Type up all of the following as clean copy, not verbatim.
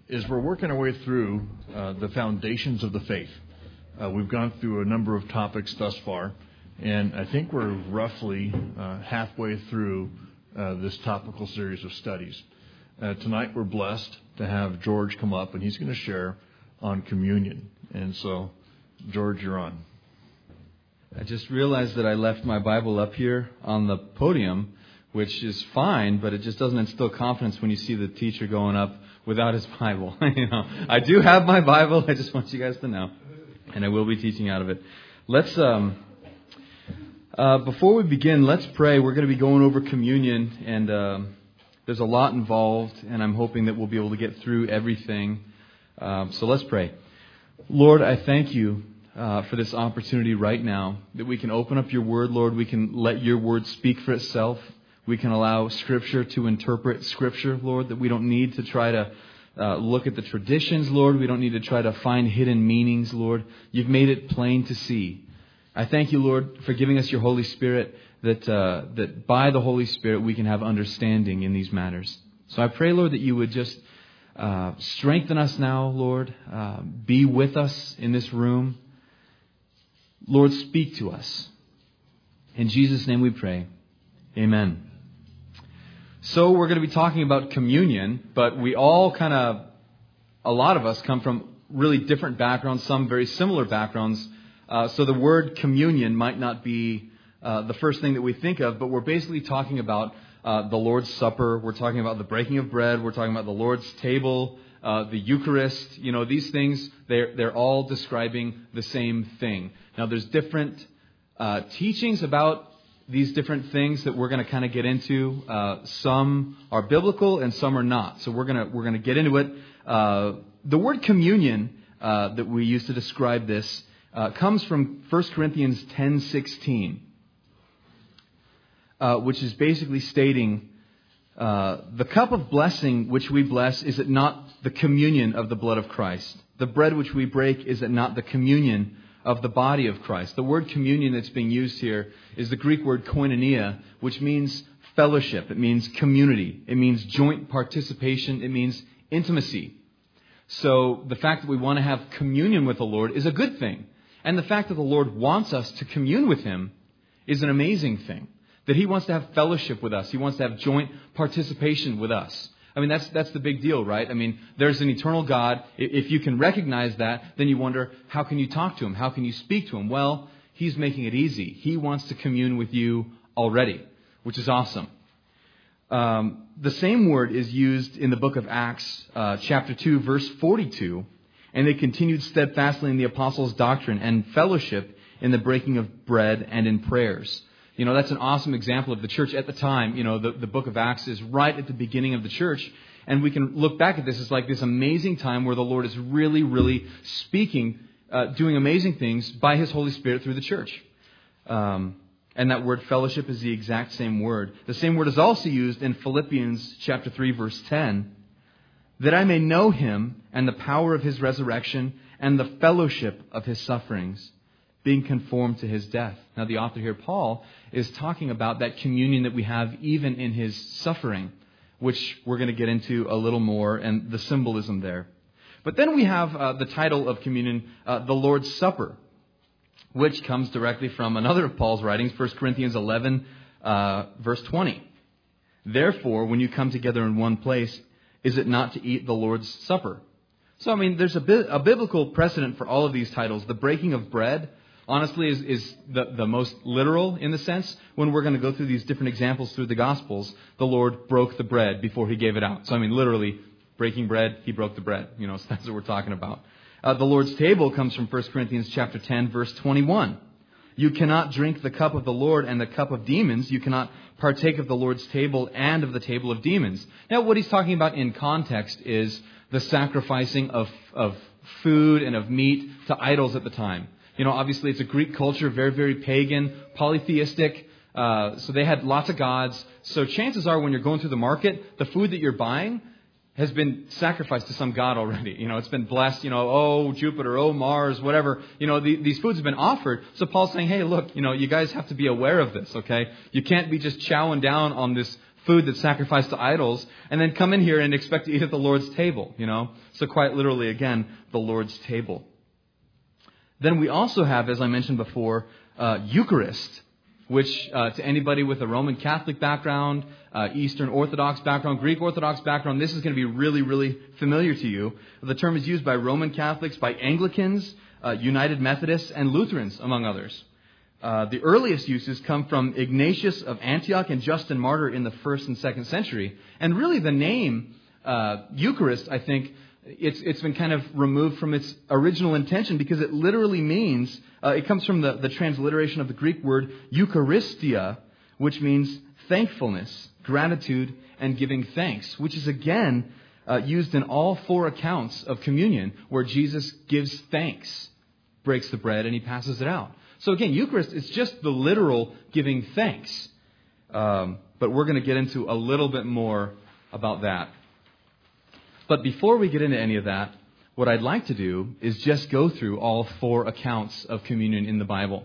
is we're working our way through the foundations of the faith. We've gone through a number of topics thus far, and I think we're roughly halfway through this topical series of studies. Tonight we're blessed to have George come up, and he's going to share on communion. And so, George, you're on. I just realized that I left my Bible up here on the podium, which is fine, but it just doesn't instill confidence when you see the teacher going up without his Bible. I do have my Bible. I just want you guys to know, and I will be teaching out of it. Let's before we begin, let's pray. We're going to be going over communion, and there's a lot involved, and I'm hoping that we'll be able to get through everything. So let's pray. Lord, I thank you for this opportunity right now that we can open up your word, Lord. We can let your word speak for itself. We can allow Scripture to interpret Scripture, Lord, that we don't need to try to look at the traditions, Lord. We don't need to try to find hidden meanings, Lord. You've made it plain to see. I thank you, Lord, for giving us your Holy Spirit, that by the Holy Spirit we can have understanding in these matters. So I pray, Lord, that you would just strengthen us now, Lord. Be with us in this room. Lord, speak to us. In Jesus' name we pray. Amen. So we're going to be talking about communion, but we all a lot of us come from really different backgrounds, some very similar backgrounds. So the word communion might not be the first thing that we think of, but we're basically talking about the Lord's Supper. We're talking about the breaking of bread. We're talking about the Lord's table, the Eucharist. You know, these things, they're all describing the same thing. Now, there's different teachings about these different things that we're going to kind of get into. Some are biblical and some are not. So we're going to get into it. The word communion that we use to describe this comes from 1 Corinthians 10:16, which is basically stating, the cup of blessing which we bless, is it not the communion of the blood of Christ? The bread which we break, is it not the communion of the body of Christ? The word communion that's being used here is the Greek word koinonia, which means fellowship. It means community. It means joint participation. It means intimacy. So the fact that we want to have communion with the Lord is a good thing. And the fact that the Lord wants us to commune with Him is an amazing thing. That He wants to have fellowship with us. He wants to have joint participation with us. I mean, that's the big deal, right? I mean, there's an eternal God. If you can recognize that, then you wonder, how can you talk to Him? How can you speak to Him? Well, He's making it easy. He wants to commune with you already, which is awesome. The same word is used in the book of Acts, chapter 2, verse 42. And they continued steadfastly in the apostles' doctrine and fellowship in the breaking of bread and in prayers. You know, that's an awesome example of the church at the time. You know, the book of Acts is right at the beginning of the church. And we can look back at this as like this amazing time where the Lord is really, really speaking, doing amazing things by His Holy Spirit through the church. And that word fellowship is the exact same word. The same word is also used in Philippians chapter 3, verse 10. That I may know Him and the power of His resurrection and the fellowship of His sufferings, being conformed to His death. Now the author here, Paul, is talking about that communion that we have even in His suffering, which we're going to get into a little more, and the symbolism there. But then we have the title of communion, the Lord's Supper, which comes directly from another of Paul's writings, 1 Corinthians 11, verse 20. Therefore, when you come together in one place, is it not to eat the Lord's Supper? So, I mean, there's a biblical precedent for all of these titles. The breaking of bread, honestly, is the most literal in the sense. When we're going to go through these different examples through the Gospels, the Lord broke the bread before He gave it out. So, I mean, literally, breaking bread, He broke the bread. You know, so that's what we're talking about. The Lord's table comes from 1 Corinthians chapter 10, verse 21. You cannot drink the cup of the Lord and the cup of demons. You cannot partake of the Lord's table and of the table of demons. Now, what he's talking about in context is the sacrificing of food and of meat to idols at the time. You know, obviously it's a Greek culture, very, very pagan, polytheistic. So they had lots of gods. So chances are when you're going through the market, the food that you're buying has been sacrificed to some god already. You know, it's been blessed, oh, Jupiter, oh, Mars, whatever. These foods have been offered. So Paul's saying, hey, look, you guys have to be aware of this, okay? You can't be just chowing down on this food that's sacrificed to idols and then come in here and expect to eat at the Lord's table, So quite literally, again, the Lord's table. Then we also have, as I mentioned before, Eucharist, which to anybody with a Roman Catholic background, Eastern Orthodox background, Greek Orthodox background, this is going to be really, really familiar to you. The term is used by Roman Catholics, by Anglicans, United Methodists, and Lutherans, among others. The earliest uses come from Ignatius of Antioch and Justin Martyr in the 1st and 2nd century. And really the name Eucharist, I think, it's been kind of removed from its original intention because it literally means, it comes from the transliteration of the Greek word Eucharistia, which means thankfulness, gratitude, and giving thanks, which is again used in all 4 accounts of communion where Jesus gives thanks, breaks the bread, and he passes it out. So again, Eucharist is just the literal giving thanks. But we're going to get into a little bit more about that. But before we get into any of that, what I'd like to do is just go through all 4 accounts of communion in the Bible.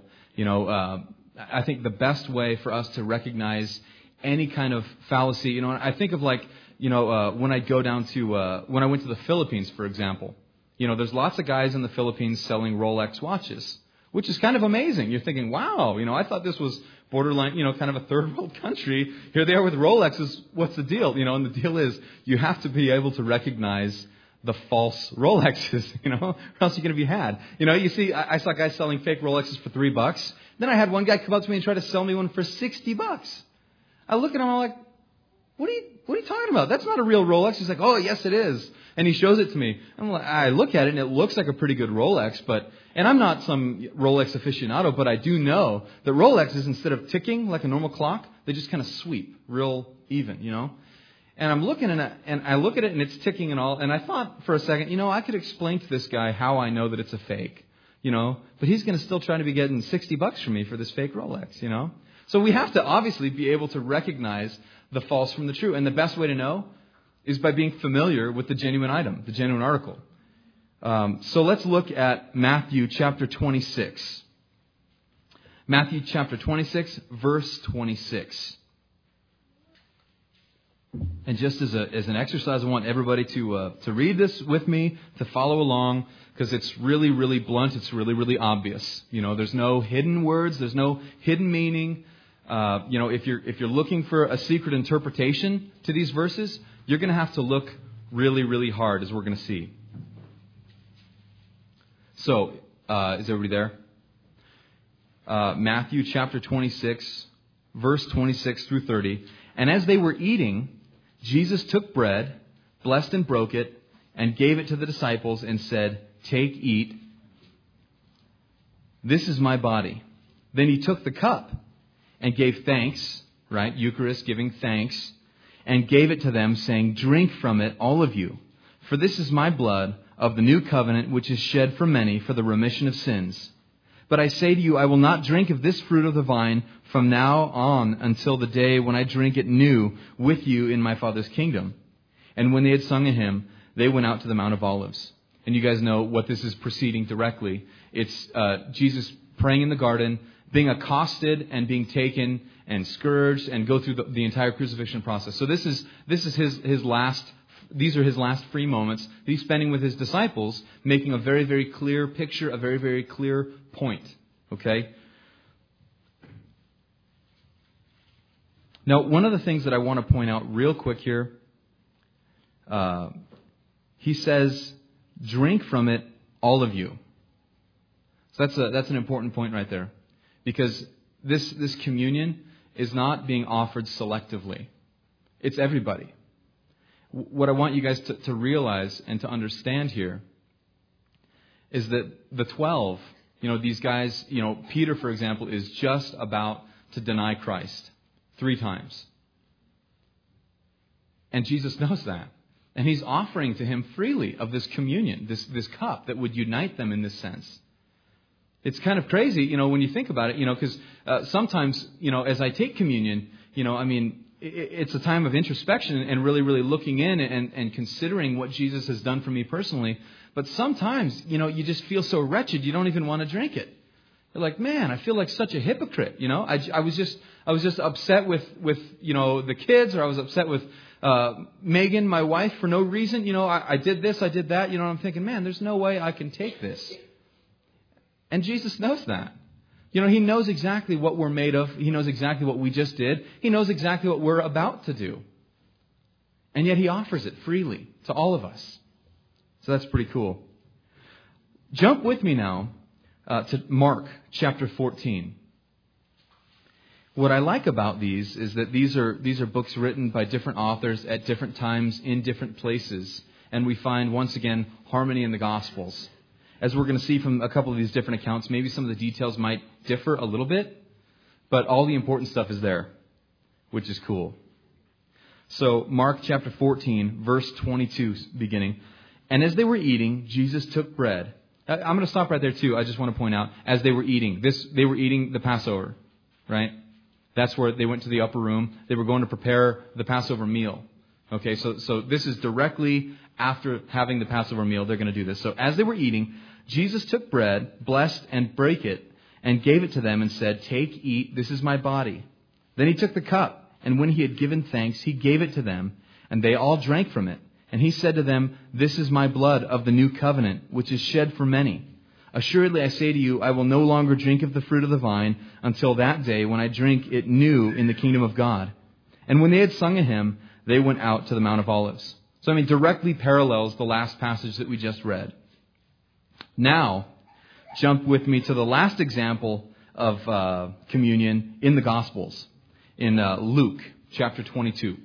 I think the best way for us to recognize any kind of fallacy, I think of when I go down to, when I went to the Philippines, for example, there's lots of guys in the Philippines selling Rolex watches, which is kind of amazing. You're thinking, wow, I thought this was borderline, kind of a third world country. Here they are with Rolexes. What's the deal? And the deal is you have to be able to recognize the false Rolexes, or else you're going to be had. You see, I saw guys selling fake Rolexes for $3. Then I had one guy come up to me and try to sell me one for $60. I look at him, I'm like, what are you talking about? That's not a real Rolex. He's like, oh, yes, it is. And he shows it to me. I look at it and it looks like a pretty good Rolex, and I'm not some Rolex aficionado, but I do know that Rolexes, instead of ticking like a normal clock, they just kind of sweep real even, And I'm looking at it, and I look at it and it's ticking and all, and I thought for a second, I could explain to this guy how I know that it's a fake, but he's going to still try to be getting $60 from me for this fake Rolex, So we have to obviously be able to recognize the false from the true, and the best way to know is by being familiar with the genuine item, the genuine article. So let's look at Matthew chapter 26. Matthew chapter 26, verse 26. And just as an exercise, I want everybody to read this with me, to follow along, because it's really, really blunt. It's really, really obvious. There's no hidden words. There's no hidden meaning. If you're looking for a secret interpretation to these verses, you're going to have to look really, really hard, as we're going to see. So, is everybody there? Matthew chapter 26, verse 26 through 30. And as they were eating, Jesus took bread, blessed and broke it, and gave it to the disciples and said, "Take, eat. This is my body." Then he took the cup and gave thanks, right? Eucharist, giving thanks, and gave it to them, saying, "Drink from it, all of you. For this is my blood of the new covenant, which is shed for many for the remission of sins. But I say to you, I will not drink of this fruit of the vine from now on until the day when I drink it new with you in my Father's kingdom." And when they had sung a hymn, they went out to the Mount of Olives. And you guys know what this is preceding directly. It's Jesus praying in the garden, being accosted and being taken and scourged and go through the entire crucifixion process. So this is his last. These are his last free moments that he's spending with his disciples, making a very, very clear picture, a very, very clear point. Okay? Now, one of the things that I want to point out real quick here, he says, "Drink from it, all of you." So that's an important point right there, because this communion is not being offered selectively. It's everybody. What I want you guys to realize and to understand here is that the 12, these guys, Peter, for example, is just about to deny Christ 3 times. And Jesus knows that. And he's offering to him freely of this communion, this cup that would unite them in this sense. It's kind of crazy, when you think about it, because sometimes, as I take communion, it's a time of introspection and really, really looking in and considering what Jesus has done for me personally. But sometimes, you just feel so wretched, you don't even want to drink it. They're like, man, I feel like such a hypocrite. I was just upset with the kids, or I was upset with Megan, my wife, for no reason. I did this, I did that. I'm thinking, man, there's no way I can take this. And Jesus knows that. He knows exactly what we're made of. He knows exactly what we just did. He knows exactly what we're about to do. And yet He offers it freely to all of us. So that's pretty cool. Jump with me now to Mark chapter 14. What I like about these is that these are books written by different authors at different times in different places. And we find, once again, harmony in the Gospels. As we're going to see from a couple of these different accounts, maybe some of the details might differ a little bit, but all the important stuff is there, which is cool. So, Mark chapter 14, verse 22 beginning. And as they were eating, Jesus took bread. I'm going to stop right there too. I just want to point out, as they were eating, they were eating the Passover, right? That's where they went to the upper room. They were going to prepare the Passover meal. Okay, so this is directly after having the Passover meal, they're going to do this. So as they were eating, Jesus took bread, blessed and brake it, and gave it to them and said, "Take, eat, this is my body." Then He took the cup, and when He had given thanks, He gave it to them, and they all drank from it. And He said to them, "This is my blood of the new covenant, which is shed for many. Assuredly I say to you, I will no longer drink of the fruit of the vine until that day when I drink it new in the kingdom of God." And when they had sung a hymn, they went out to the Mount of Olives. So directly parallels the last passage that we just read. Now, jump with me to the last example of communion in the Gospels, in Luke chapter 22.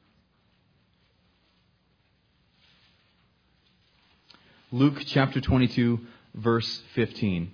Luke chapter 22, verse 15.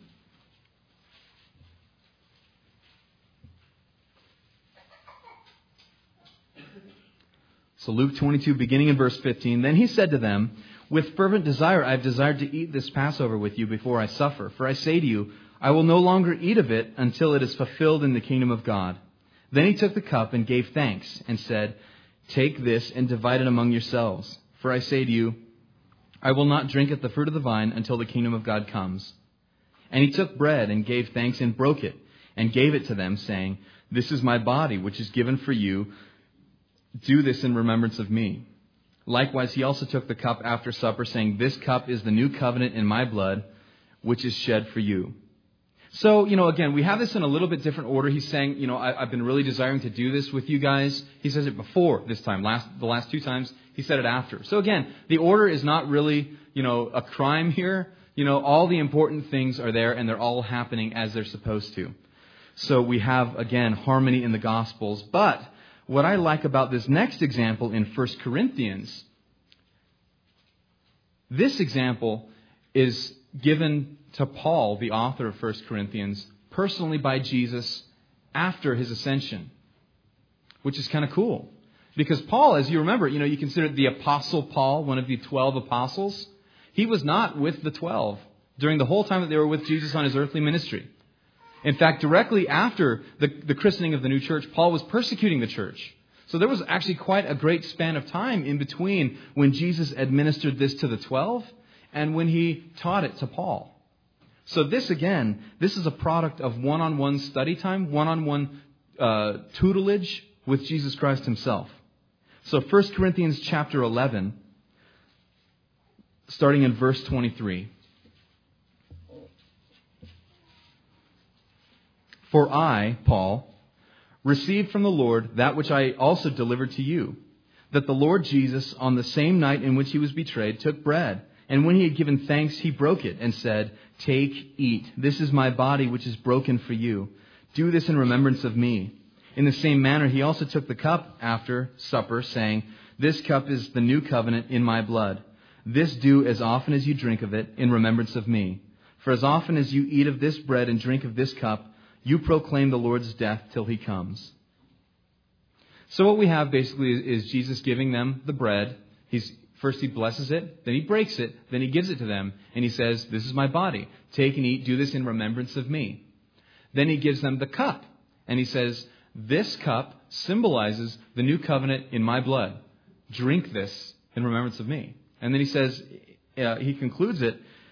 So Luke 22, beginning in verse 15. Then He said to them, "With fervent desire I have desired to eat this Passover with you before I suffer. For I say to you, I will no longer eat of it until it is fulfilled in the kingdom of God." Then He took the cup and gave thanks and said, "Take this and divide it among yourselves. For I say to you, I will not drink at the fruit of the vine until the kingdom of God comes." And He took bread and gave thanks and broke it and gave it to them, saying, "This is my body, which is given for you. Do this in remembrance of me." Likewise, He also took the cup after supper, saying, "This cup is the new covenant in my blood, which is shed for you." So, again, we have this in a little bit different order. He's saying, I've been really desiring to do this with you guys. He says it before this time. The last two times, He said it after. So again, the order is not really, a crime here. All the important things are there, and they're all happening as they're supposed to. So we have, again, harmony in the Gospels. But what I like about this next example in 1 Corinthians, this example is given to Paul, the author of 1 Corinthians, personally by Jesus after His ascension, which is kind of cool. Because Paul, as you remember, you consider the Apostle Paul, one of the 12 apostles. He was not with the 12 during the whole time that they were with Jesus on His earthly ministry. In fact, directly after the christening of the new church, Paul was persecuting the church. So there was actually quite a great span of time in between when Jesus administered this to the 12 and when He taught it to Paul. So this is a product of one-on-one study time, one-on-one tutelage with Jesus Christ Himself. So 1 Corinthians chapter 11, starting in verse 23. "For I, Paul, received from the Lord that which I also delivered to you, that the Lord Jesus, on the same night in which He was betrayed, took bread, and when He had given thanks, He broke it and said, 'Take, eat. This is my body, which is broken for you. Do this in remembrance of me.' In the same manner, He also took the cup after supper, saying, 'This cup is the new covenant in my blood. This do as often as you drink of it in remembrance of me. For as often as you eat of this bread and drink of this cup, you proclaim the Lord's death till He comes.'" So what we have basically is Jesus giving them the bread. First He blesses it, then He breaks it, then He gives it to them, and He says, "This is my body. Take and eat. Do this in remembrance of me." Then He gives them the cup, and He says, "This cup symbolizes the new covenant in my blood. Drink this in remembrance of me." And then He says, He concludes it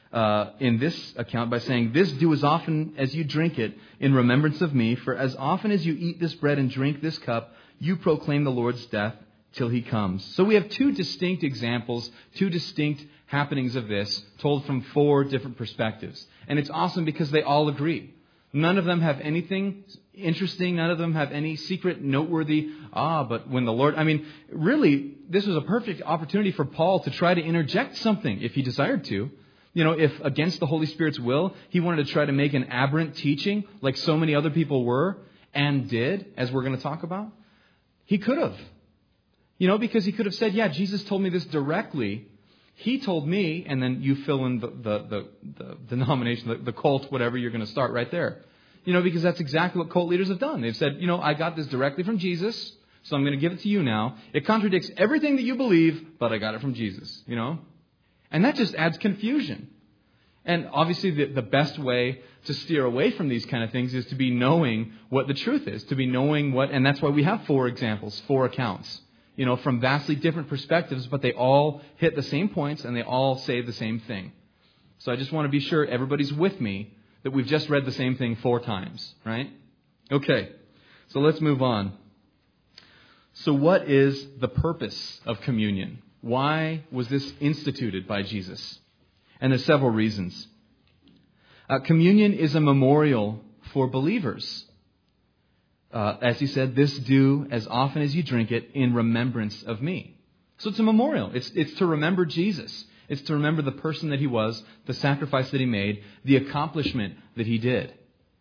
in this account by saying, "This do as often as you drink it in remembrance of me, for as often as you eat this bread and drink this cup, you proclaim the Lord's death till he comes." So we have two distinct examples, two distinct happenings of this, told from four different perspectives. And it's awesome because they all agree. None of them have anything interesting. None of them have any secret, noteworthy, but when the Lord... really, this was a perfect opportunity for Paul to try to interject something if he desired to. If against the Holy Spirit's will, he wanted to try to make an aberrant teaching like so many other people were and did, as we're going to talk about, he could have. Because he could have said, yeah, Jesus told me this directly. He told me, and then you fill in the denomination, the cult, whatever you're going to start right there. Because that's exactly what cult leaders have done. They've said, I got this directly from Jesus, so I'm going to give it to you now. It contradicts everything that you believe, but I got it from Jesus, And that just adds confusion. And obviously the best way to steer away from these kind of things is to be knowing what the truth is, to be knowing and that's why we have four examples, four accounts. From vastly different perspectives, but they all hit the same points and they all say the same thing. So I just want to be sure everybody's with me that we've just read the same thing 4 times, right? Okay, so let's move on. So what is the purpose of communion? Why was this instituted by Jesus? And there's several reasons. Communion is a memorial for believers. As he said, "This do as often as you drink it in remembrance of me." So it's a memorial. It's to remember Jesus. It's to remember the person that he was, the sacrifice that he made, the accomplishment that he did.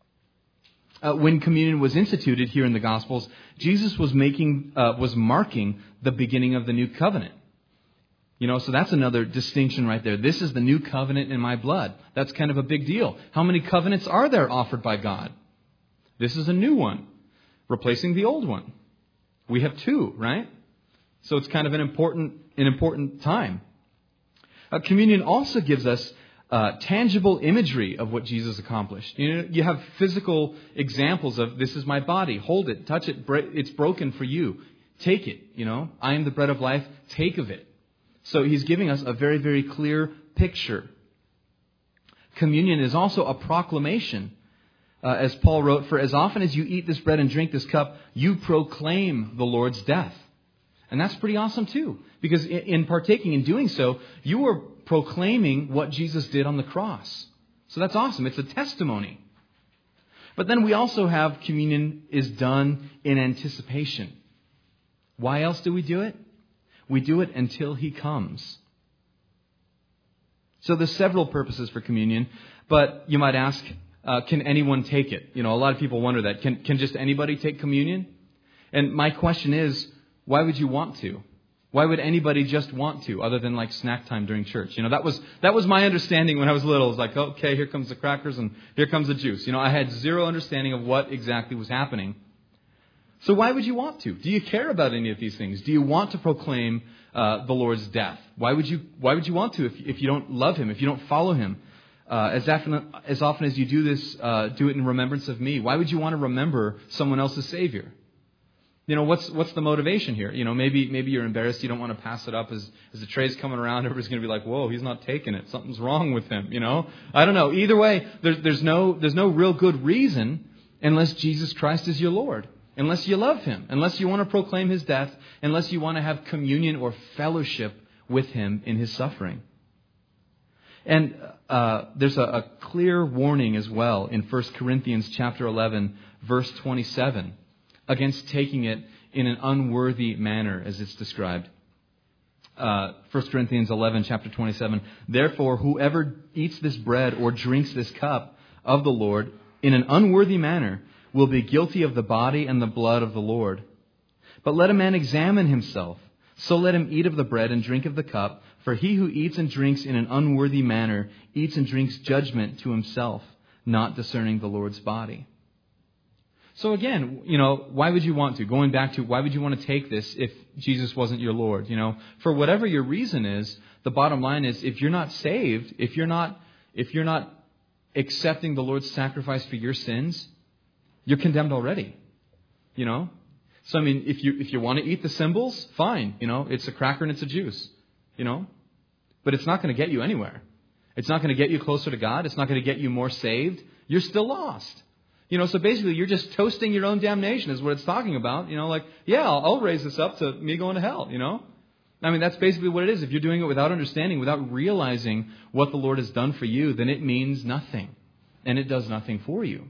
When communion was instituted here in the Gospels, Jesus was marking the beginning of the new covenant. So that's another distinction right there. This is the new covenant in my blood. That's kind of a big deal. How many covenants are there offered by God? This is a new one, replacing the old one. We have 2, right? So it's kind of an important time. Communion also gives us tangible imagery of what Jesus accomplished. You have physical examples of, this is my body, hold it, touch it, it's broken for you. Take it, I am the bread of life, take of it. So he's giving us a very, very clear picture. Communion is also a proclamation. As Paul wrote, "For as often as you eat this bread and drink this cup, you proclaim the Lord's death." And that's pretty awesome too. Because in partaking, in doing so, you are proclaiming what Jesus did on the cross. So that's awesome. It's a testimony. But then we also have communion is done in anticipation. Why else do we do it? We do it until he comes. So there's several purposes for communion. But you might ask, can anyone take it? A lot of people wonder that. Can just anybody take communion? And my question is, why would you want to? Why would anybody just want to, other than like snack time during church? That was my understanding when I was little. It was like, okay, here comes the crackers and here comes the juice. I had zero understanding of what exactly was happening. So why would you want to? Do you care about any of these things? Do you want to proclaim the Lord's death? Why would you want to if you don't love him, if you don't follow him? As often as you do this, do it in remembrance of me. Why would you want to remember someone else's Savior? What's the motivation here? Maybe you're embarrassed. You don't want to pass it up as the tray's coming around. Everybody's going to be like, "Whoa, he's not taking it. Something's wrong with him." I don't know. Either way, there's no real good reason unless Jesus Christ is your Lord, unless you love him, unless you want to proclaim his death, unless you want to have communion or fellowship with him in his suffering. And there's a clear warning as well in 1 Corinthians chapter 11, verse 27, against taking it in an unworthy manner, as it's described. 1 Corinthians 11, chapter 27, "Therefore, whoever eats this bread or drinks this cup of the Lord in an unworthy manner will be guilty of the body and the blood of the Lord. But let a man examine himself. So let him eat of the bread and drink of the cup. For he who eats and drinks in an unworthy manner eats and drinks judgment to himself, not discerning the Lord's body." So again, why would you want to? Going back to why would you want to take this if Jesus wasn't your Lord? For whatever your reason is, the bottom line is if you're not saved, if you're not accepting the Lord's sacrifice for your sins, you're condemned already. So if you want to eat the symbols, fine. It's a cracker and it's a juice. But it's not going to get you anywhere. It's not going to get you closer to God. It's not going to get you more saved. You're still lost. So basically you're just toasting your own damnation is what it's talking about. I'll raise this up to me going to hell, I mean, that's basically what it is. If you're doing it without understanding, without realizing what the Lord has done for you, then it means nothing. And it does nothing for you.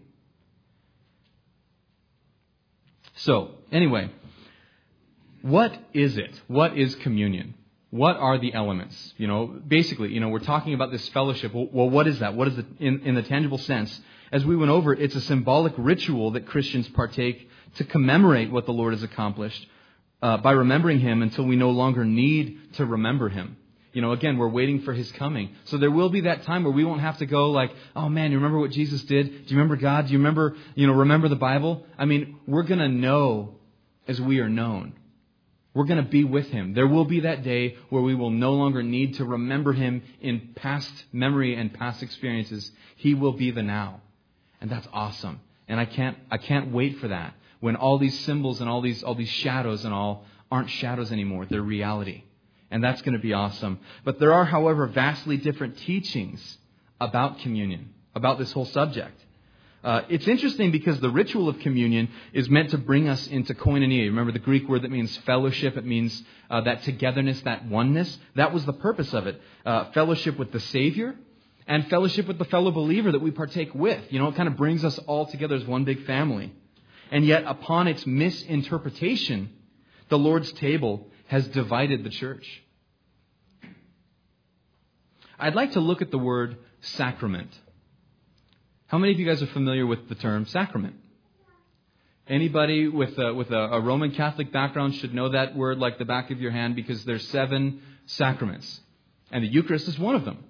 So, anyway, what is it? What is communion? What are the elements? Basically, we're talking about this fellowship. Well, what is that? What is it in the tangible sense? As we went over, it's a symbolic ritual that Christians partake to commemorate what the Lord has accomplished by remembering Him until we no longer need to remember Him. Again, we're waiting for His coming. So there will be that time where we won't have to go like, oh man, you remember what Jesus did? Do you remember God? Do you remember the Bible? I mean, we're going to know as we are known. We're going to be with Him. There will be that day where we will no longer need to remember Him in past memory and past experiences. He will be the now. And that's awesome. And I can't wait for that. When all these symbols and all these shadows and all aren't shadows anymore. They're reality. And that's going to be awesome. But there are, however, vastly different teachings about communion, about this whole subject. It's interesting because the ritual of communion is meant to bring us into koinonia. Remember the Greek word that means fellowship. It means that togetherness, that oneness. That was the purpose of it. Fellowship with the Savior and fellowship with the fellow believer that we partake with. It kind of brings us all together as one big family. And yet, upon its misinterpretation, the Lord's table has divided the church. I'd like to look at the word sacrament. How many of you guys are familiar with the term sacrament? Anybody with a Roman Catholic background should know that word like the back of your hand because there's 7 sacraments. And the Eucharist is one of them.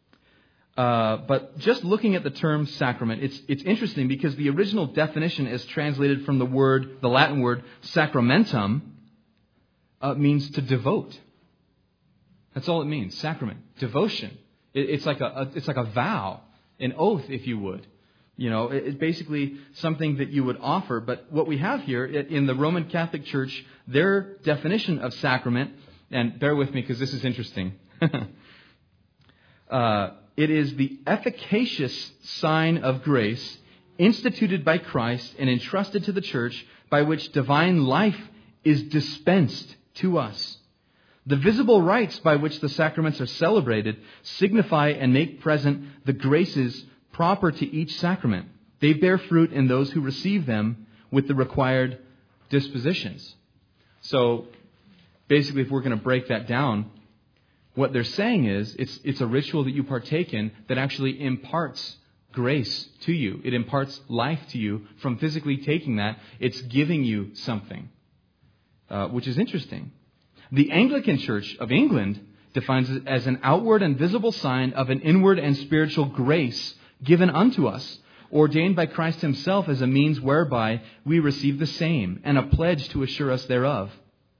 But just looking at the term sacrament, it's interesting because the original definition is translated from the Latin word sacramentum, means to devote. That's all it means. Sacrament, devotion. It's like a vow, an oath, if you would. It's basically something that you would offer. But what we have here in the Roman Catholic Church, their definition of sacrament, and bear with me because this is interesting. It is the efficacious sign of grace instituted by Christ and entrusted to the church by which divine life is dispensed to us. The visible rites by which the sacraments are celebrated signify and make present the graces proper to each sacrament. They bear fruit in those who receive them with the required dispositions. So, basically, if we're going to break that down, what they're saying is it's a ritual that you partake in that actually imparts grace to you. It imparts life to you from physically taking that. It's giving you something, which is interesting. The Anglican Church of England defines it as an outward and visible sign of an inward and spiritual grace given unto us, ordained by Christ Himself as a means whereby we receive the same, and a pledge to assure us thereof.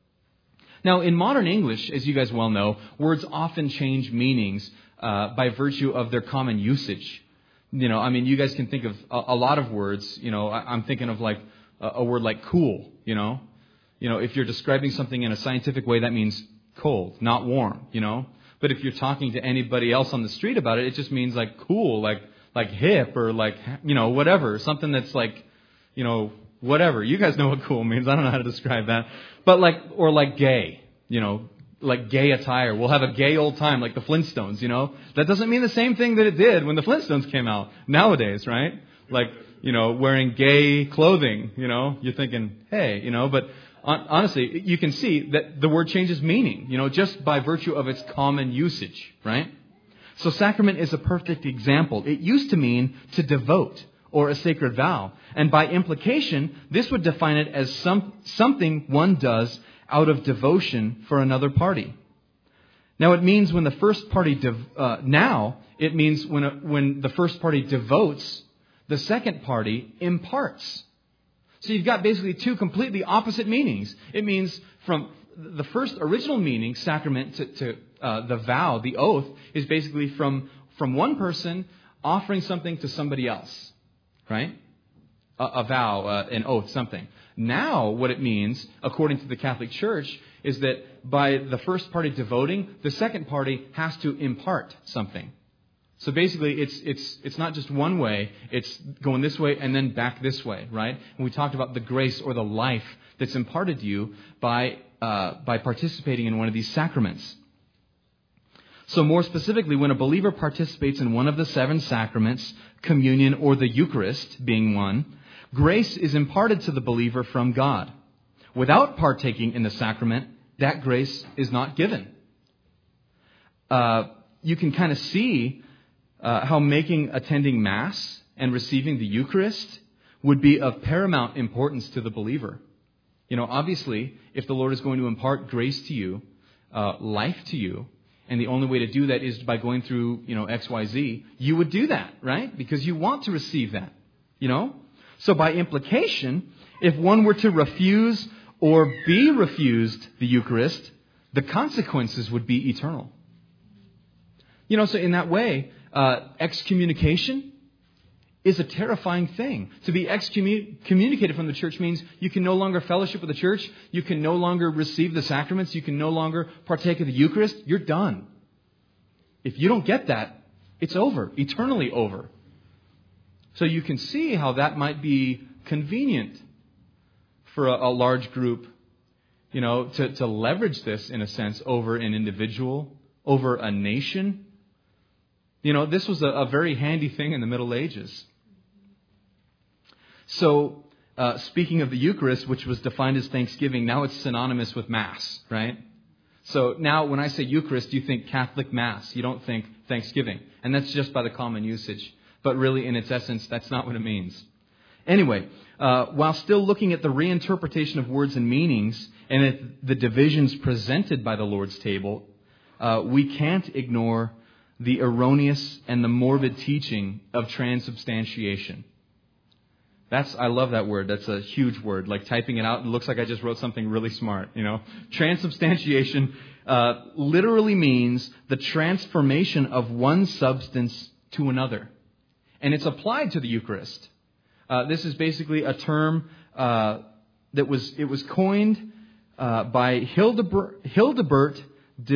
Now, in modern English, as you guys well know, words often change meanings by virtue of their common usage. You guys can think of a lot of words. I'm thinking of like a word like cool, if you're describing something in a scientific way, that means cold, not warm, But if you're talking to anybody else on the street about it, it just means like cool, like hip or like, whatever. Something that's like, whatever. You guys know what cool means. I don't know how to describe that. But like gay, like gay attire. We'll have a gay old time like the Flintstones, That doesn't mean the same thing that it did when the Flintstones came out nowadays, right? Like, wearing gay clothing, you're thinking, hey, but honestly, you can see that the word changes meaning, just by virtue of its common usage, right? So sacrament is a perfect example. It used to mean to devote or a sacred vow. And by implication, this would define it as something one does out of devotion for another party. Now it means when the first party it means when the first party devotes, the second party imparts. So you've got basically 2 completely opposite meanings. It means from the first original meaning, sacrament, to the vow, the oath, is basically from one person offering something to somebody else, right? A vow, an oath, something. Now what it means, according to the Catholic Church, is that by the first party devoting, the second party has to impart something. So basically, it's not just one way. It's going this way and then back this way, right? And we talked about the grace or the life that's imparted to you by participating in one of these sacraments. So more specifically, when a believer participates in one of the 7 sacraments, communion or the Eucharist being one, grace is imparted to the believer from God. Without partaking in the sacrament, that grace is not given. You can kind of see how attending Mass and receiving the Eucharist would be of paramount importance to the believer. Obviously, if the Lord is going to impart grace to you, life to you, and the only way to do that is by going through, XYZ, you would do that, right? Because you want to receive that, So by implication, if one were to refuse or be refused the Eucharist, the consequences would be eternal. So in that way, excommunication is a terrifying thing. To be excommunicated from the church means you can no longer fellowship with the church, you can no longer receive the sacraments, you can no longer partake of the Eucharist. You're done. If you don't get that, it's over, eternally over. So you can see how that might be convenient for a large group, to leverage this, in a sense, over an individual, over a nation. This was a very handy thing in the Middle Ages. So, speaking of the Eucharist, which was defined as Thanksgiving, now it's synonymous with Mass, right? So now when I say Eucharist, you think Catholic Mass. You don't think Thanksgiving. And that's just by the common usage. But really, in its essence, that's not what it means. Anyway, while still looking at the reinterpretation of words and meanings and at the divisions presented by the Lord's table, we can't ignore the erroneous and the morbid teaching of transubstantiation. I love that word. That's a huge word. Like typing it out, it looks like I just wrote something really smart, Transubstantiation literally means the transformation of one substance to another. And it's applied to the Eucharist. This is basically a term it was coined by Hildebert de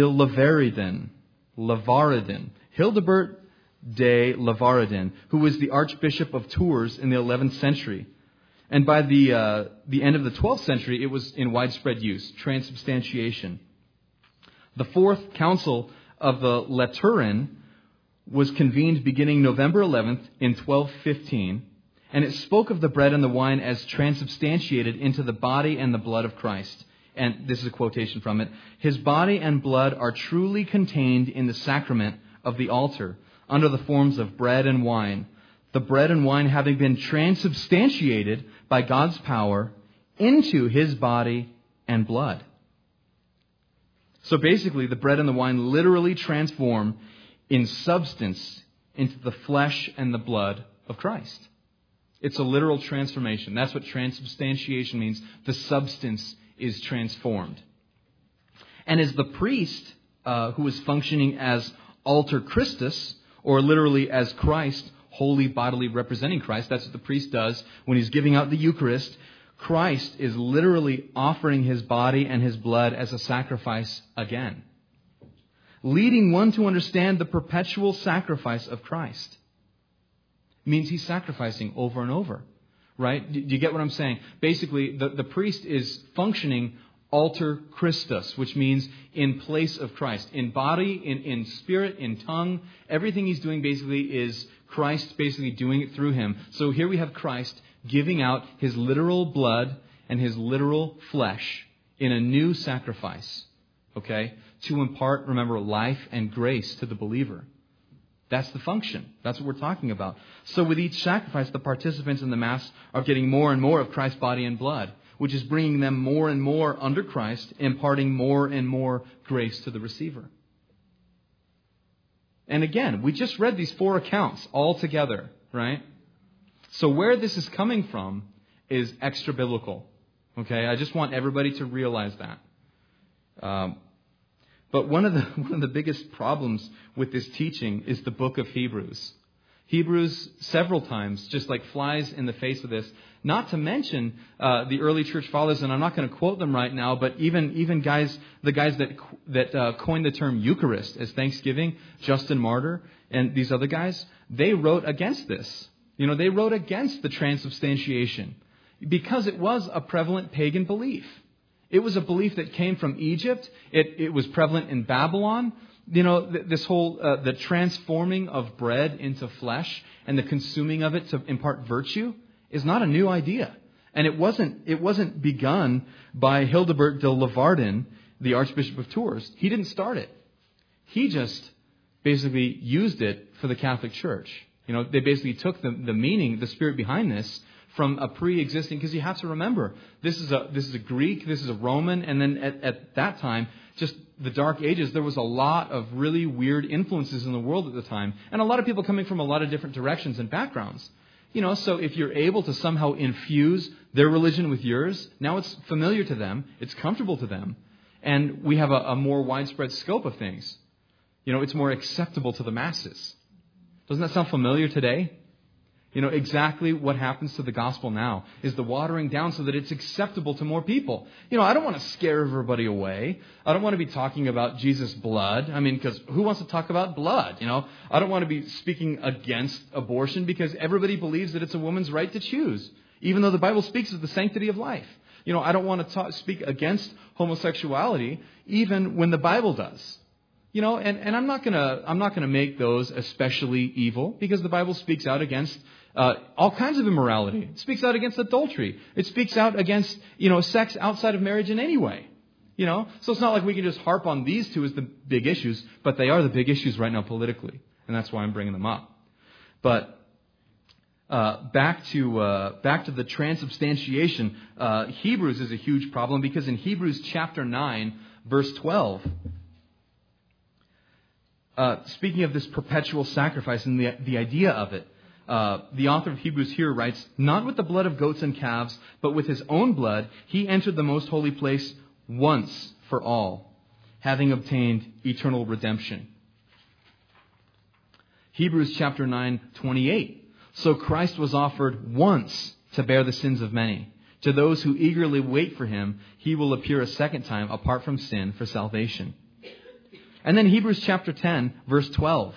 Levaradin. Hildebert de Levaradin, who was the Archbishop of Tours in the 11th century. And by the end of the 12th century, it was in widespread use, transubstantiation. The Fourth Council of the Lateran was convened beginning November 11th in 1215, and it spoke of the bread and the wine as transubstantiated into the body and the blood of Christ. And this is a quotation from it. His body and blood are truly contained in the sacrament of the altar under the forms of bread and wine, the bread and wine having been transubstantiated by God's power into His body and blood. So basically, the bread and the wine literally transform in substance into the flesh and the blood of Christ. It's a literal transformation. That's what transubstantiation means. The substance is transformed. And as the priest who is functioning as alter Christus, or literally as Christ, wholly bodily representing Christ, that's what the priest does when he's giving out the Eucharist. Christ is literally offering His body and His blood as a sacrifice again, leading one to understand the perpetual sacrifice of Christ. It means He's sacrificing over and over, right? Do you get what I'm saying? Basically, the priest is functioning alter Christus, which means in place of Christ. In body, in spirit, in tongue, everything he's doing basically is Christ basically doing it through him. So here we have Christ giving out His literal blood and His literal flesh in a new sacrifice, okay? To impart, remember, life and grace to the believer. That's the function. That's what we're talking about. So with each sacrifice, the participants in the Mass are getting more and more of Christ's body and blood, which is bringing them more and more under Christ, imparting more and more grace to the receiver. And again, we just read these 4 accounts all together, right? So where this is coming from is extra biblical. Okay, I just want everybody to realize that. But one of the biggest problems with this teaching is the book of Hebrews. Hebrews several times, just like flies in the face of this. Not to mention the early church fathers, and I'm not going to quote them right now, but even the guys that coined the term Eucharist as Thanksgiving, Justin Martyr and these other guys, they wrote against this. They wrote against the transubstantiation because it was a prevalent pagan belief. It was a belief that came from Egypt. It was prevalent in Babylon. This whole the transforming of bread into flesh and the consuming of it to impart virtue is not a new idea. And it wasn't begun by Hildebert de Leeuwarden, the Archbishop of Tours. He didn't start it. He just basically used it for the Catholic Church. They basically took the meaning, the spirit behind this from a pre-existing, because you have to remember, this is a Greek, this is a Roman, and then at that time, just the Dark Ages, there was a lot of really weird influences in the world at the time, and a lot of people coming from a lot of different directions and backgrounds. So if you're able to somehow infuse their religion with yours, now it's familiar to them, it's comfortable to them, and we have a more widespread scope of things. It's more acceptable to the masses. Doesn't that sound familiar today? Exactly what happens to the gospel now is the watering down so that it's acceptable to more people. I don't want to scare everybody away. I don't want to be talking about Jesus' blood. Because who wants to talk about blood? I don't want to be speaking against abortion because everybody believes that it's a woman's right to choose, even though the Bible speaks of the sanctity of life. I don't want to speak against homosexuality, even when the Bible does. And I'm not gonna make those especially evil because the Bible speaks out against all kinds of immorality. It speaks out against adultery. It speaks out against sex outside of marriage in any way. So it's not like we can just harp on these two as the big issues, but they are the big issues right now politically, and that's why I'm bringing them up. But back to the transubstantiation, Hebrews is a huge problem because in Hebrews chapter 9, verse 12. Speaking of this perpetual sacrifice and the idea of it, the author of Hebrews here writes, "Not with the blood of goats and calves, but with his own blood, he entered the most holy place once for all, having obtained eternal redemption." Hebrews chapter 9:28. "So Christ was offered once to bear the sins of many. To those who eagerly wait for him, he will appear a second time apart from sin for salvation." And then Hebrews chapter 10, verse 12.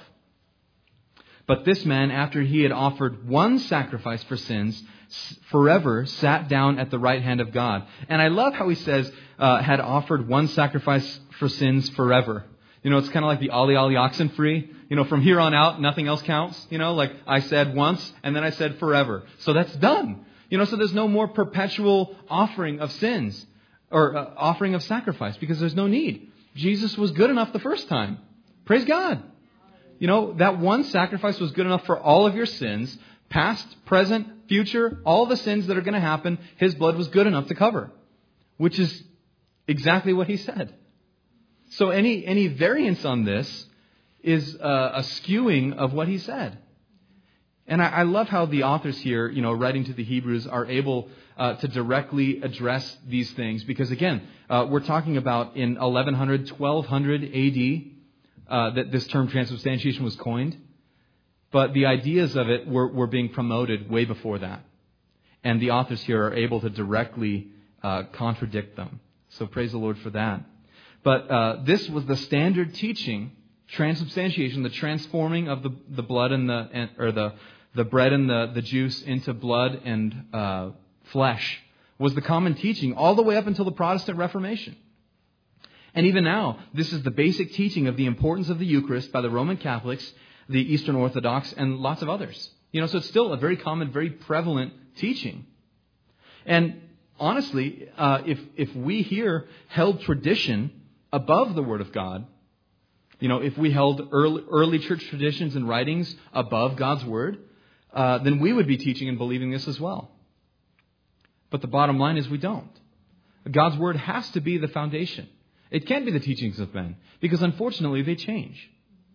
"But this man, after he had offered one sacrifice for sins, forever sat down at the right hand of God." And I love how he says, had offered one sacrifice for sins forever. It's kind of like the Ollie Ollie oxen free. From here on out, nothing else counts. Like I said once, and then I said forever. So that's done. So there's no more perpetual offering of sins or offering of sacrifice because there's no need. Jesus was good enough the first time. Praise God. That one sacrifice was good enough for all of your sins, past, present, future, all the sins that are going to happen. His blood was good enough to cover, which is exactly what he said. So any variance on this is a skewing of what he said. And I love how the authors here, writing to the Hebrews, are able to directly address these things. Because again, we're talking about in 1100, 1200 AD that this term transubstantiation was coined. But the ideas of it were being promoted way before that. And the authors here are able to directly contradict them. So praise the Lord for that. But this was the standard teaching, transubstantiation, the transforming of the blood and the bread and the juice into blood and flesh was the common teaching all the way up until the Protestant Reformation. And even now, this is the basic teaching of the importance of the Eucharist by the Roman Catholics, the Eastern Orthodox, and lots of others. So it's still a very common, very prevalent teaching. And honestly, if we here held tradition above the Word of God, if we held early church traditions and writings above God's Word, then we would be teaching and believing this as well. But the bottom line is we don't. God's Word has to be the foundation. It can't be the teachings of men, because unfortunately they change.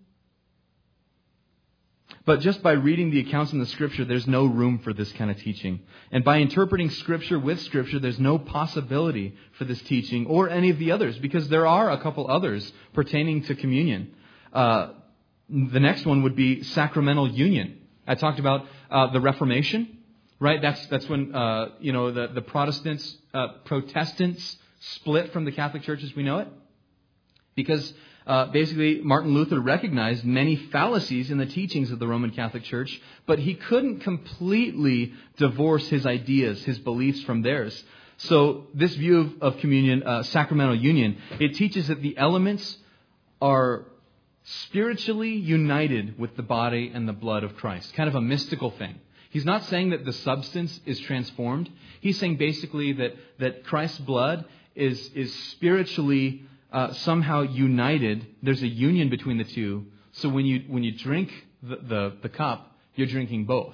But just by reading the accounts in the Scripture, there's no room for this kind of teaching. And by interpreting Scripture with Scripture, there's no possibility for this teaching or any of the others, because there are a couple others pertaining to communion. The next one would be sacramental union. I talked about the Reformation, right? That's when the Protestants split from the Catholic Church as we know it, because basically Martin Luther recognized many fallacies in the teachings of the Roman Catholic Church, but he couldn't completely divorce his ideas, his beliefs from theirs. So this view of communion, sacramental union, it teaches that the elements are spiritually united with the body and the blood of Christ. Kind of a mystical thing. He's not saying that the substance is transformed. He's saying basically that Christ's blood is spiritually somehow united. There's a union between the two. So when you drink the cup, you're drinking both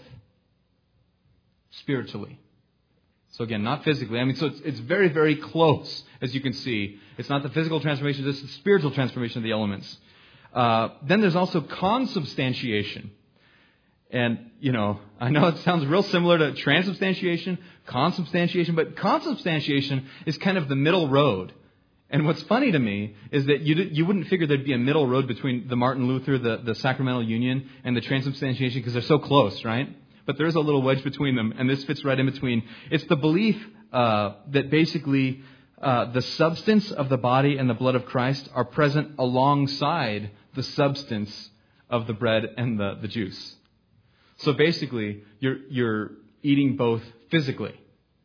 spiritually. So again, not physically. I mean, so it's very, very close, as you can see. It's not the physical transformation, it's the spiritual transformation of the elements. Then there's also consubstantiation. And, I know it sounds real similar to transubstantiation, consubstantiation, but consubstantiation is kind of the middle road. And what's funny to me is that you wouldn't figure there'd be a middle road between the Martin Luther, the sacramental union, and the transubstantiation because they're so close, right? But there is a little wedge between them, and this fits right in between. It's the belief that basically the substance of the body and the blood of Christ are present alongside the substance of the bread and the juice. So basically, you're eating both physically.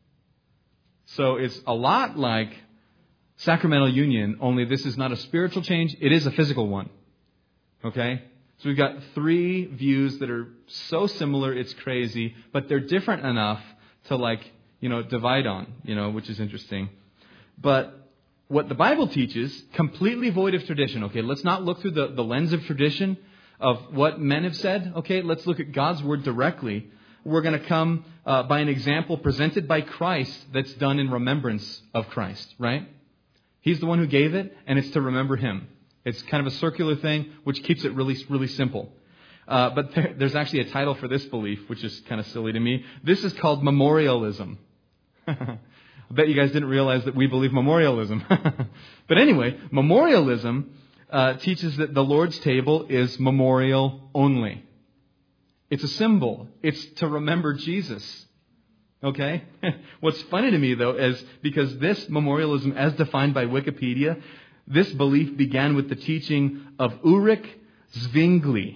So it's a lot like sacramental union, only this is not a spiritual change, it is a physical one. Okay? So we've got three views that are so similar, it's crazy, but they're different enough to divide on, which is interesting. But what the Bible teaches, completely void of tradition. Okay, let's not look through the lens of tradition of what men have said. Okay, let's look at God's word directly. We're going to come by an example presented by Christ that's done in remembrance of Christ, right? He's the one who gave it, and it's to remember Him. It's kind of a circular thing, which keeps it really, really simple. But there's actually a title for this belief, which is kind of silly to me. This is called memorialism. I bet you guys didn't realize that we believe memorialism. But anyway, memorialism teaches that the Lord's table is memorial only. It's a symbol. It's to remember Jesus. Okay? What's funny to me, though, is because this memorialism, as defined by Wikipedia, this belief began with the teaching of Ulrich Zwingli.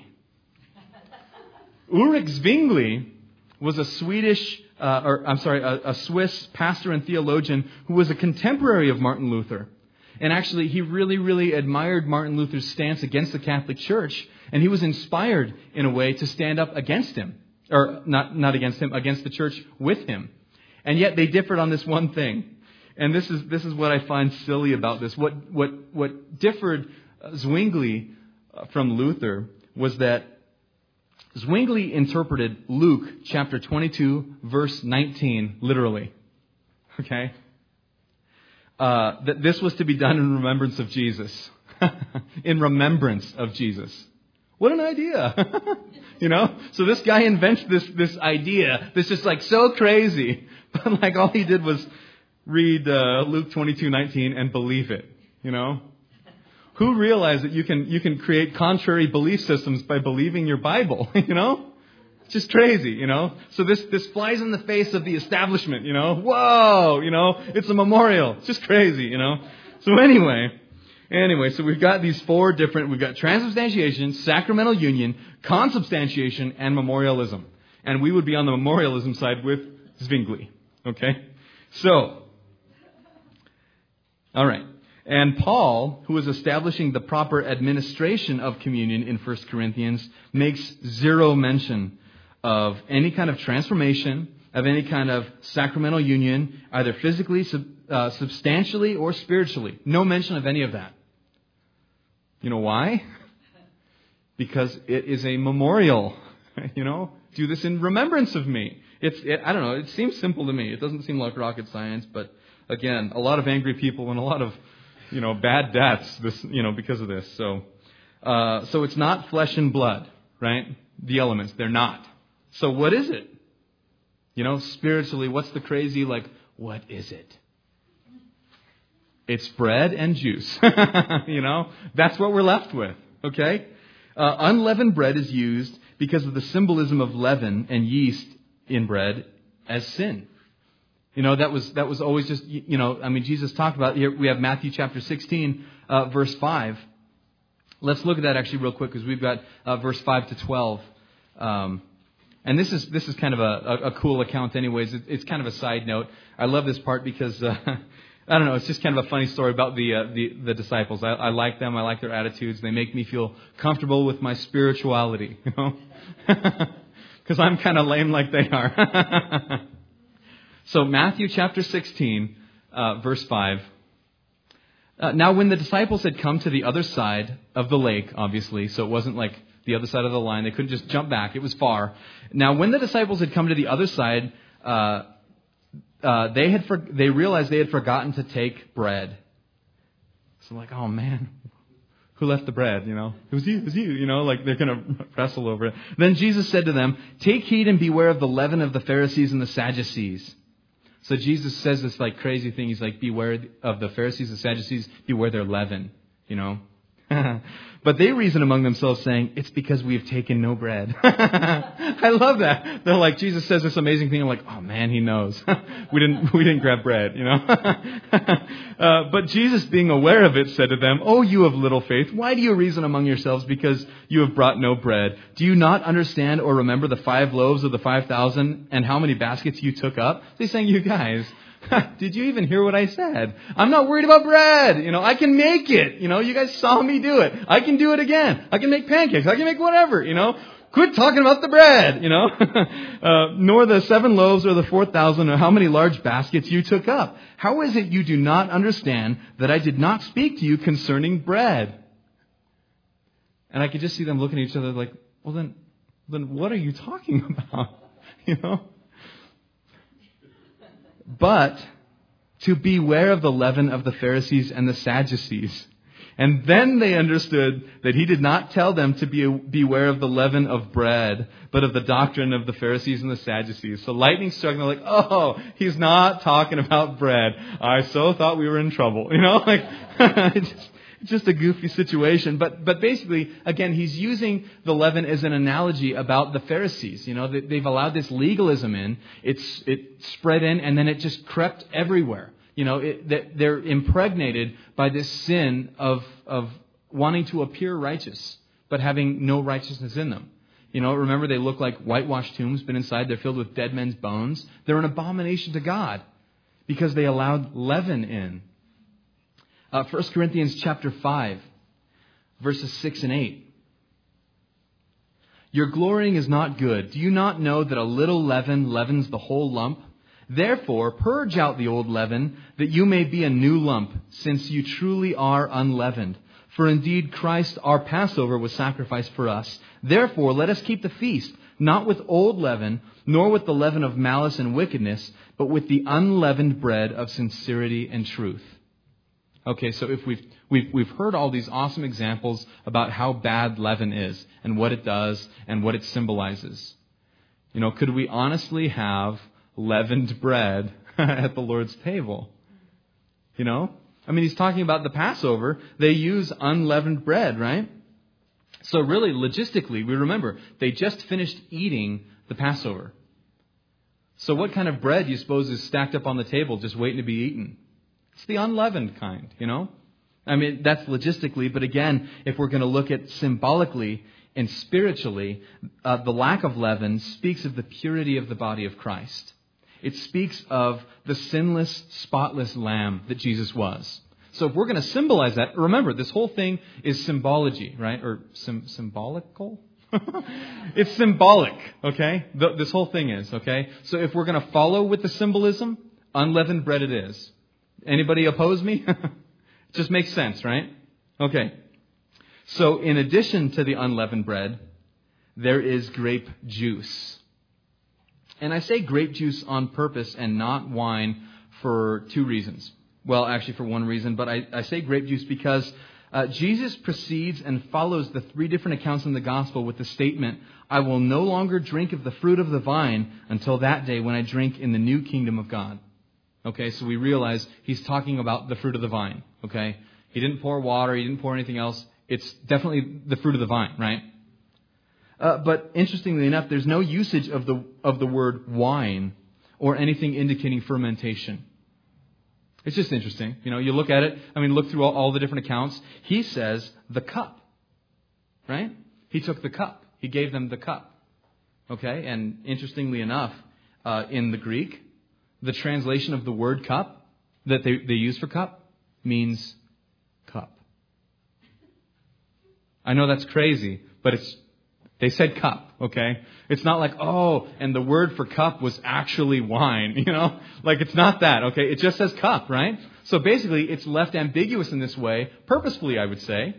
Ulrich Zwingli was a Swiss pastor and theologian who was a contemporary of Martin Luther. And actually, he really, really admired Martin Luther's stance against the Catholic Church, and he was inspired, in a way, to stand up against him. Or not against him, against the church with him. And yet they differed on this one thing. And this is what I find silly about this. What differed Zwingli from Luther was that Zwingli interpreted Luke chapter 22, verse 19, literally. Okay? That this was to be done in remembrance of Jesus. In remembrance of Jesus. What an idea. So this guy invents this idea that's just so crazy. But all he did was read Luke 22:19 and believe it. Who realized that you can create contrary belief systems by believing your Bible? It's just crazy. So this flies in the face of the establishment. Whoa. It's a memorial. It's just crazy. So Anyway, so we've got these four different, we've got transubstantiation, sacramental union, consubstantiation, and memorialism. And we would be on the memorialism side with Zwingli. Okay? So, all right. And Paul, who is establishing the proper administration of communion in 1 Corinthians, makes zero mention of any kind of transformation, of any kind of sacramental union, either physically, substantially, or spiritually. No mention of any of that. You know why? Because it is a memorial. Do this in remembrance of me. I don't know, it seems simple to me. It doesn't seem like rocket science, but again, a lot of angry people and a lot of, bad deaths, because of this. So it's not flesh and blood, right? The elements, they're not. So what is it? Spiritually, what's the crazy, what is it? It's bread and juice. That's what we're left with. Okay? Unleavened bread is used because of the symbolism of leaven and yeast in bread as sin. That was always just, Jesus talked about, here we have Matthew chapter 16, verse 5. Let's look at that actually real quick, because we've got verse 5 to 12. And this is kind of a cool account anyways. It's kind of a side note. I love this part because, I don't know, it's just kind of a funny story about the disciples. I like them. I like their attitudes. They make me feel comfortable with my spirituality, because I'm kind of lame like they are. So Matthew chapter 16, verse 5. Now when the disciples had come to the other side of the lake, obviously, so it wasn't like the other side of the line. They couldn't just jump back. It was far. Now when the disciples had come to the other side, they realized they had forgotten to take bread. So like, oh man, who left the bread? It was you. Like they're going to wrestle over it. Then Jesus said to them, "Take heed and beware of the leaven of the Pharisees and the Sadducees." So Jesus says this like crazy thing. He's like, beware of the Pharisees and Sadducees, beware their leaven, But they reason among themselves saying, it's because we have taken no bread. I love that. They're like, Jesus says this amazing thing. I'm like, oh man, he knows. we didn't grab bread, But Jesus, being aware of it, said to them, "Oh, you of little faith, why do you reason among yourselves because you have brought no bread? Do you not understand or remember the 5 loaves of the 5,000 and how many baskets you took up?" They're saying, you guys, did you even hear what I said? I'm not worried about bread. I can make it. You guys saw me do it. I can do it again. I can make pancakes. I can make whatever, Quit talking about the bread, nor the 7 loaves or the 4,000 or how many large baskets you took up. How is it you do not understand that I did not speak to you concerning bread? And I could just see them looking at each other like, well then what are you talking about? But to beware of the leaven of the Pharisees and the Sadducees. And then they understood that he did not tell them to beware of the leaven of bread, but of the doctrine of the Pharisees and the Sadducees. So lightning struck, and they're like, oh, he's not talking about bread. I so thought we were in trouble. It's just a goofy situation. But basically, again, he's using the leaven as an analogy about the Pharisees. They've allowed this legalism in. It spread in, and then it just crept everywhere. They're impregnated by this sin of wanting to appear righteous, but having no righteousness in them. Remember, they look like whitewashed tombs, but inside they're filled with dead men's bones. They're an abomination to God because they allowed leaven in. 1 Corinthians chapter 5, verses 6 and 8. Your glorying is not good. Do you not know that a little leaven leavens the whole lump? Therefore, purge out the old leaven, that you may be a new lump, since you truly are unleavened. For indeed Christ our Passover was sacrificed for us. Therefore, let us keep the feast, not with old leaven, nor with the leaven of malice and wickedness, but with the unleavened bread of sincerity and truth. Okay, so if we've heard all these awesome examples about how bad leaven is and what it does and what it symbolizes. Could we honestly have leavened bread at the Lord's table? He's talking about the Passover. They use unleavened bread, right? So really, logistically, we remember, they just finished eating the Passover. So what kind of bread do you suppose is stacked up on the table just waiting to be eaten? It's the unleavened kind, That's logistically, but again, if we're going to look at symbolically and spiritually, the lack of leaven speaks of the purity of the body of Christ. It speaks of the sinless, spotless lamb that Jesus was. So if we're going to symbolize that, remember, this whole thing is symbology, right? Or symbolical? It's symbolic, okay? This whole thing is, okay? So if we're going to follow with the symbolism, unleavened bread it is. Anybody oppose me? It just makes sense, right? Okay. So in addition to the unleavened bread, there is grape juice. And I say grape juice on purpose and not wine for 2 reasons. Well, actually for 1 reason, but I say grape juice because Jesus precedes and follows the 3 different accounts in the gospel with the statement, I will no longer drink of the fruit of the vine until that day when I drink in the new kingdom of God. Okay, so we realize he's talking about the fruit of the vine. Okay, he didn't pour water, he didn't pour anything else. It's definitely the fruit of the vine, right? But interestingly enough, there's no usage of the word wine or anything indicating fermentation. It's just interesting. You look at it. Look through all the different accounts. He says the cup, right? He took the cup. He gave them the cup. Okay? And interestingly enough, in the Greek, the translation of the word cup that they use for cup means cup. I know that's crazy, but they said cup, okay? It's not like, and the word for cup was actually wine, Like, it's not that, okay? It just says cup, right? So basically, it's left ambiguous in this way, purposefully, I would say.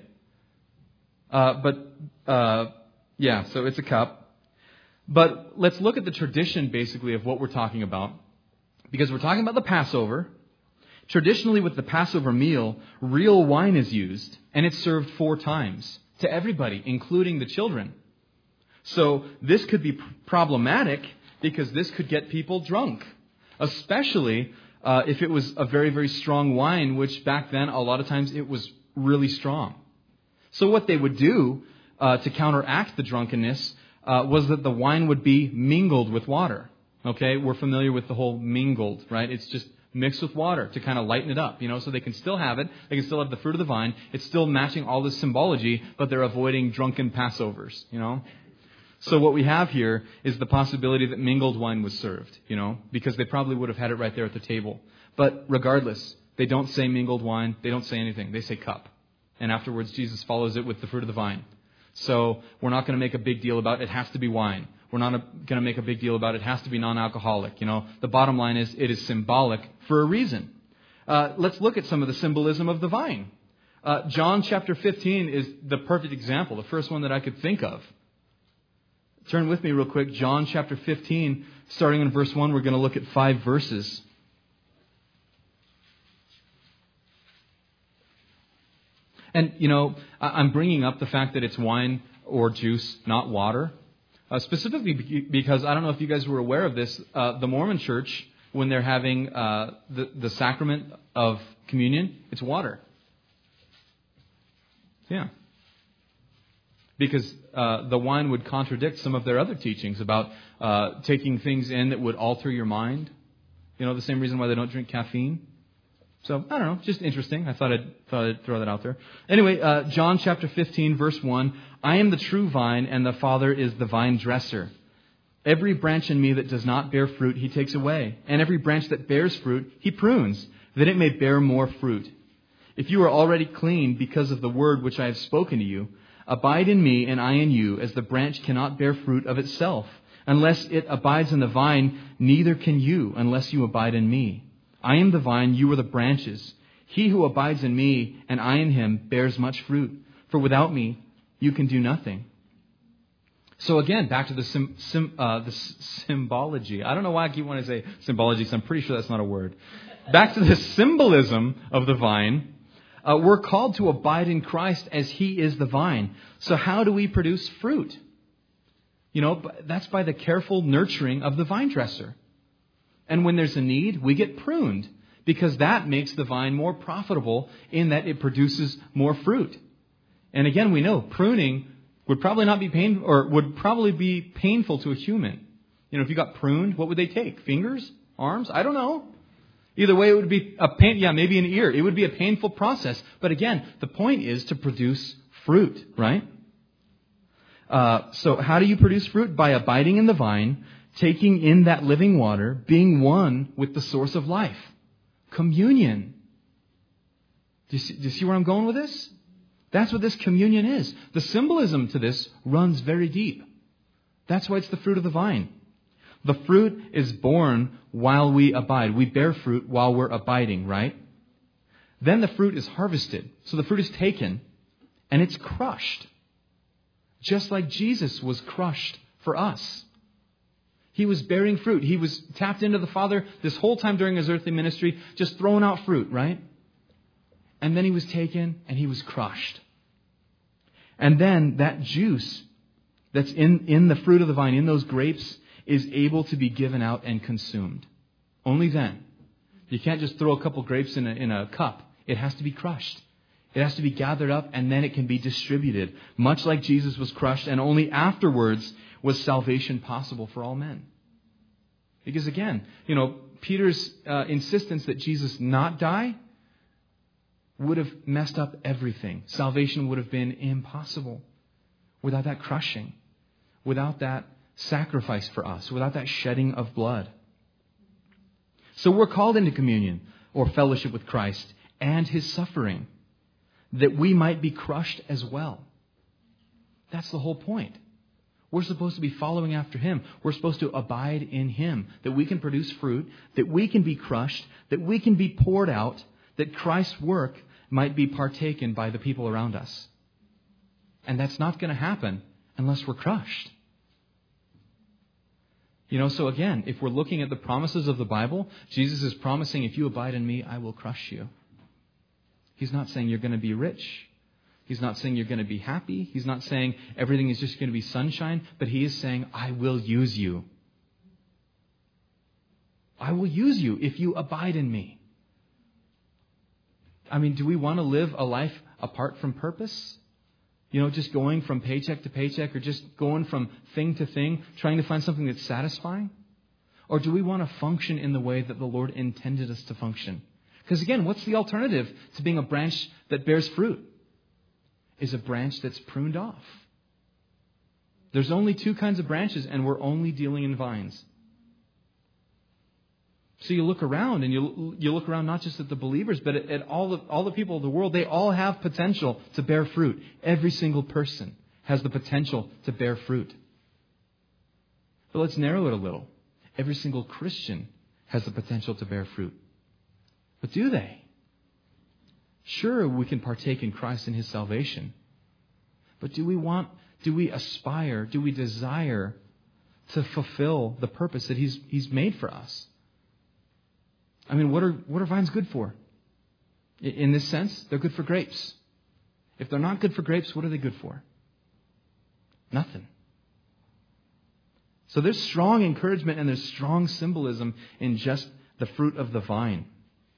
So it's a cup. But let's look at the tradition, basically, of what we're talking about. Because we're talking about the Passover. Traditionally, with the Passover meal, real wine is used, and it's served 4 times to everybody, including the children. So this could be problematic because this could get people drunk, especially if it was a very, very strong wine, which back then, a lot of times, it was really strong. So what they would do to counteract the drunkenness was that the wine would be mingled with water. Okay, we're familiar with the whole mingled, right? It's just mixed with water to kind of lighten it up, so they can still have it. They can still have the fruit of the vine. It's still matching all this symbology, but they're avoiding drunken Passovers, So what we have here is the possibility that mingled wine was served, because they probably would have had it right there at the table. But regardless, they don't say mingled wine. They don't say anything. They say cup. And afterwards, Jesus follows it with the fruit of the vine. So we're not going to make a big deal about it has to be wine. We're not going to make a big deal about it has to be non-alcoholic. The bottom line is it is symbolic for a reason. Let's look at some of the symbolism of the vine. John chapter 15 is the perfect example, the first one that I could think of. Turn with me real quick. John chapter 15, starting in verse 1, we're going to look at 5 verses. And, I'm bringing up the fact that it's wine or juice, not water. Specifically because, I don't know if you guys were aware of this, the Mormon church, when they're having the sacrament of communion, it's water. Yeah. Because the wine would contradict some of their other teachings about taking things in that would alter your mind. The same reason why they don't drink caffeine. So, I don't know, just interesting. I thought I'd throw that out there. Anyway, John chapter 15, verse 1, I am the true vine, and the Father is the vine dresser. Every branch in me that does not bear fruit, he takes away. And every branch that bears fruit, he prunes, that it may bear more fruit. If you are already clean because of the word which I have spoken to you, abide in me and I in you, as the branch cannot bear fruit of itself. Unless it abides in the vine, neither can you, unless you abide in me. I am the vine, you are the branches. He who abides in me and I in him bears much fruit. For without me, you can do nothing. So again, back to the symbology. I don't know why I keep wanting to say symbology, because I'm pretty sure that's not a word. Back to the symbolism of the vine. We're called to abide in Christ as he is the vine. So how do we produce fruit? That's by the careful nurturing of the vine dresser. And when there's a need, we get pruned, because that makes the vine more profitable in that it produces more fruit. And again, we know pruning would probably not be painful, or would probably be painful to a human. If you got pruned, what would they take? Fingers? Arms? I don't know. Either way, it would be a pain. Yeah, maybe an ear. It would be a painful process. But again, the point is to produce fruit, right? So how do you produce fruit? By abiding in the vine, taking in that living water, being one with the source of life. Communion. Do you see where I'm going with this? That's what this communion is. The symbolism to this runs very deep. That's why it's the fruit of the vine. The fruit is born while we abide. We bear fruit while we're abiding, right? Then the fruit is harvested. So the fruit is taken and it's crushed. Just like Jesus was crushed for us. He was bearing fruit. He was tapped into the Father this whole time during his earthly ministry, just throwing out fruit, right? And then he was taken and he was crushed. And then that juice that's in the fruit of the vine, in those grapes, is able to be given out and consumed. Only then. You can't just throw a couple grapes in a cup. It has to be crushed. It has to be gathered up and then it can be distributed. Much like Jesus was crushed, and only afterwards was salvation possible for all men. Because again, Peter's insistence that Jesus not die would have messed up everything. Salvation would have been impossible without that crushing, without that sacrifice for us, without that shedding of blood. So we're called into communion or fellowship with Christ and His suffering, that we might be crushed as well. That's the whole point. We're supposed to be following after Him. We're supposed to abide in Him, that we can produce fruit, that we can be crushed, that we can be poured out, that Christ's work might be partaken by the people around us. And that's not going to happen unless we're crushed. So again, if we're looking at the promises of the Bible, Jesus is promising, if you abide in me, I will crush you. He's not saying you're going to be rich. He's not saying you're going to be happy. He's not saying everything is just going to be sunshine, but He is saying, I will use you. I will use you if you abide in me. Do we want to live a life apart from purpose? Just going from paycheck to paycheck, or just going from thing to thing, trying to find something that's satisfying? Or do we want to function in the way that the Lord intended us to function? Because again, what's the alternative to being a branch that bears fruit? Is a branch that's pruned off. There's only two kinds of branches, and we're only dealing in vines. So you look around, and you look around not just at the believers, but at all the people of the world. They all have potential to bear fruit. Every single person has the potential to bear fruit. But let's narrow it a little. Every single Christian has the potential to bear fruit. But do they? Sure, we can partake in Christ and His salvation. But do we aspire, do we desire to fulfill the purpose that He's made for us? What are vines good for? In this sense, they're good for grapes. If they're not good for grapes, what are they good for? Nothing. So there's strong encouragement and there's strong symbolism in just the fruit of the vine.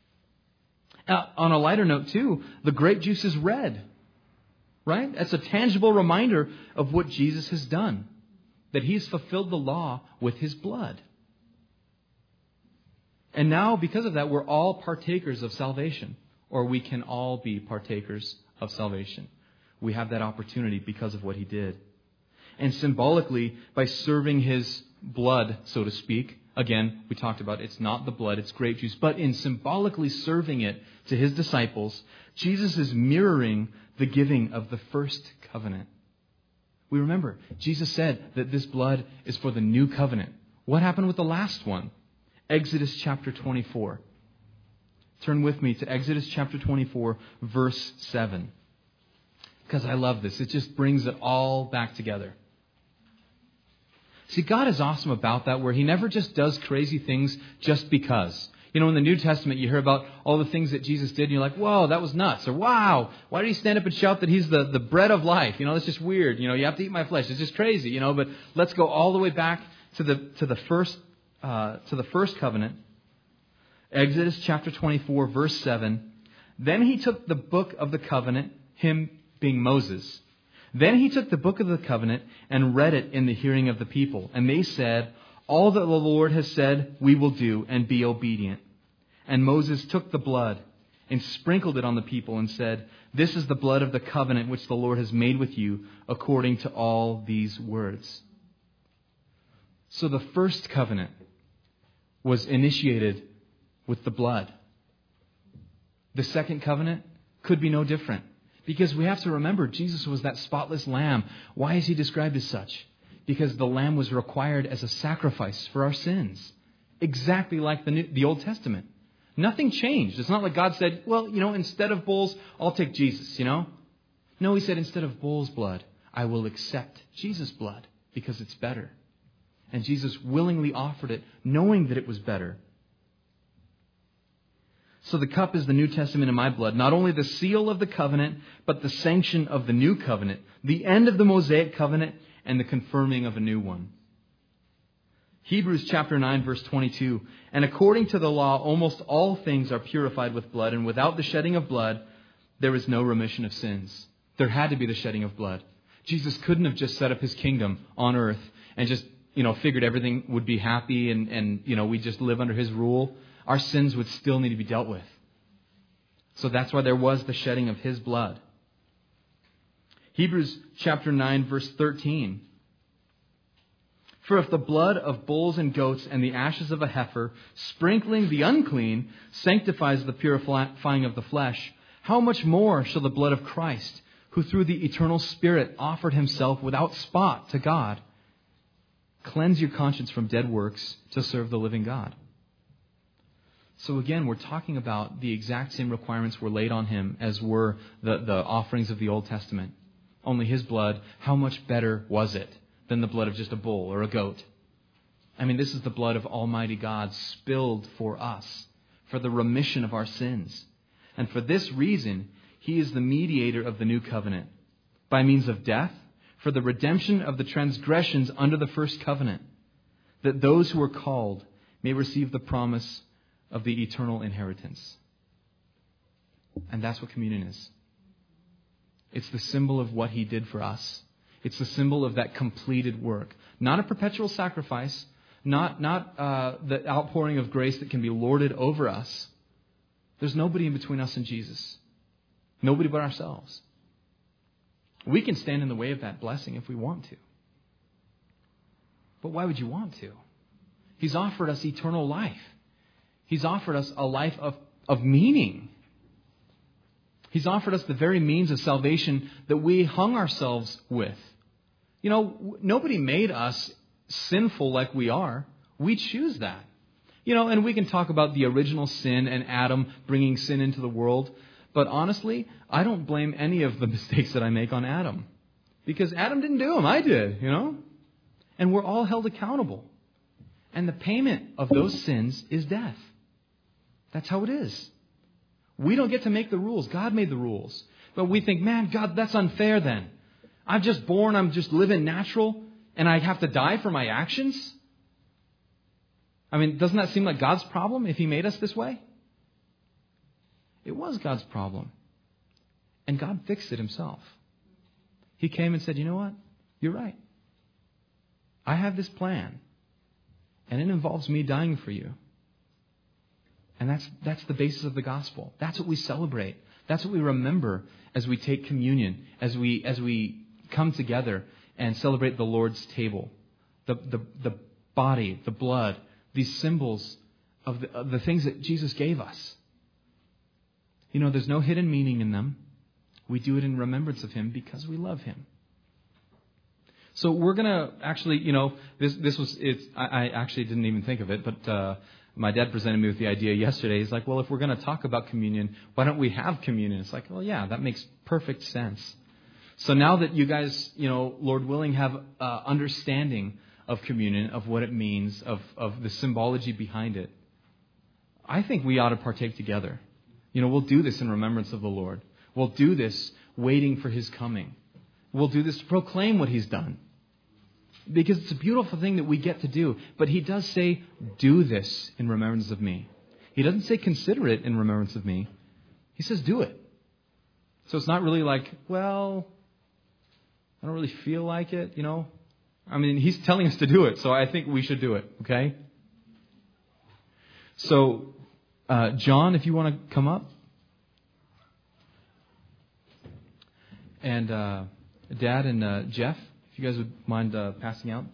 On a lighter note too, the grape juice is red. Right? That's a tangible reminder of what Jesus has done. That He's fulfilled the law with His blood. And now, because of that, we're all partakers of salvation. Or we can all be partakers of salvation. We have that opportunity because of what He did. And symbolically, by serving His blood, so to speak, again, we talked about it's not the blood, it's grape juice, but in symbolically serving it to His disciples, Jesus is mirroring the giving of the first covenant. We remember, Jesus said that this blood is for the new covenant. What happened with the last one? Exodus chapter 24. Turn with me to Exodus chapter 24, verse 7. Because I love this. It just brings it all back together. See, God is awesome about that, where He never just does crazy things just because. In the New Testament, you hear about all the things that Jesus did, and you're like, whoa, that was nuts. Or, wow, why did He stand up and shout that He's the bread of life? That's just weird. You have to eat my flesh. It's just crazy, But let's go all the way back to the first covenant. Exodus chapter 24, verse 7. Then He took the book of the covenant, him being Moses. Then He took the book of the covenant and read it in the hearing of the people. And they said, all that the Lord has said we will do, and be obedient. And Moses took the blood and sprinkled it on the people and said, this is the blood of the covenant which the Lord has made with you according to all these words. So the first covenant was initiated with the blood. The second covenant could be no different. Because we have to remember, Jesus was that spotless lamb. Why is He described as such? Because the lamb was required as a sacrifice for our sins. Exactly like the Old Testament. Nothing changed. It's not like God said, well, instead of bulls, I'll take Jesus, No, He said, instead of bull's blood, I will accept Jesus' blood because it's better. And Jesus willingly offered it, knowing that it was better. So the cup is the New Testament in my blood. Not only the seal of the covenant, but the sanction of the new covenant. The end of the Mosaic covenant and the confirming of a new one. Hebrews chapter 9, verse 22. And according to the law, almost all things are purified with blood. And without the shedding of blood, there is no remission of sins. There had to be the shedding of blood. Jesus couldn't have just set up his kingdom on earth and just, figured everything would be happy and we just live under his rule. Our sins would still need to be dealt with. So that's why there was the shedding of his blood. Hebrews chapter 9, verse 13. For if the blood of bulls and goats and the ashes of a heifer, sprinkling the unclean, sanctifies the purifying of the flesh, how much more shall the blood of Christ, who through the eternal Spirit offered himself without spot to God, cleanse your conscience from dead works to serve the living God? So again, we're talking about the exact same requirements were laid on him as were the offerings of the Old Testament. Only his blood, how much better was it than the blood of just a bull or a goat? I mean, this is the blood of Almighty God spilled for us, for the remission of our sins. And for this reason, he is the mediator of the new covenant, by means of death, for the redemption of the transgressions under the first covenant, that those who are called may receive the promise of the eternal inheritance. And that's what communion is. It's the symbol of what he did for us. It's the symbol of that completed work. Not a perpetual sacrifice, not the outpouring of grace that can be lorded over us. There's nobody in between us and Jesus. Nobody but ourselves. We can stand in the way of that blessing if we want to. But why would you want to? He's offered us eternal life. He's offered us a life of meaning. He's offered us the very means of salvation that we hung ourselves with. Nobody made us sinful like we are. We choose that. And we can talk about the original sin and Adam bringing sin into the world. But honestly, I don't blame any of the mistakes that I make on Adam. Because Adam didn't do them. I did, And we're all held accountable. And the payment of those sins is death. That's how it is. We don't get to make the rules. God made the rules. But we think, man, God, that's unfair then. I'm just born, I'm just living natural, and I have to die for my actions? I mean, doesn't that seem like God's problem if he made us this way? It was God's problem. And God fixed it himself. He came and said, you know what? You're right. I have this plan. And it involves me dying for you. And that's the basis of the gospel. That's what we celebrate. That's what we remember as we take communion, as we come together and celebrate the Lord's table. The body, the blood, these symbols of the things that Jesus gave us. There's no hidden meaning in them. We do it in remembrance of him because we love him. So we're going to actually, I actually didn't even think of it, but my dad presented me with the idea yesterday. He's like, well, if we're going to talk about communion, why don't we have communion? It's like, well, yeah, that makes perfect sense. So now that you guys, Lord willing, have understanding of communion, of what it means, of the symbology behind it, I think we ought to partake together. We'll do this in remembrance of the Lord. We'll do this waiting for his coming. We'll do this to proclaim what he's done. Because it's a beautiful thing that we get to do. But he does say, do this in remembrance of me. He doesn't say consider it in remembrance of me. He says do it. So it's not really like, well, I don't really feel like it, I mean, he's telling us to do it, so I think we should do it, okay? So, John, if you want to come up. And Dad and Jeff, if you guys would mind passing out.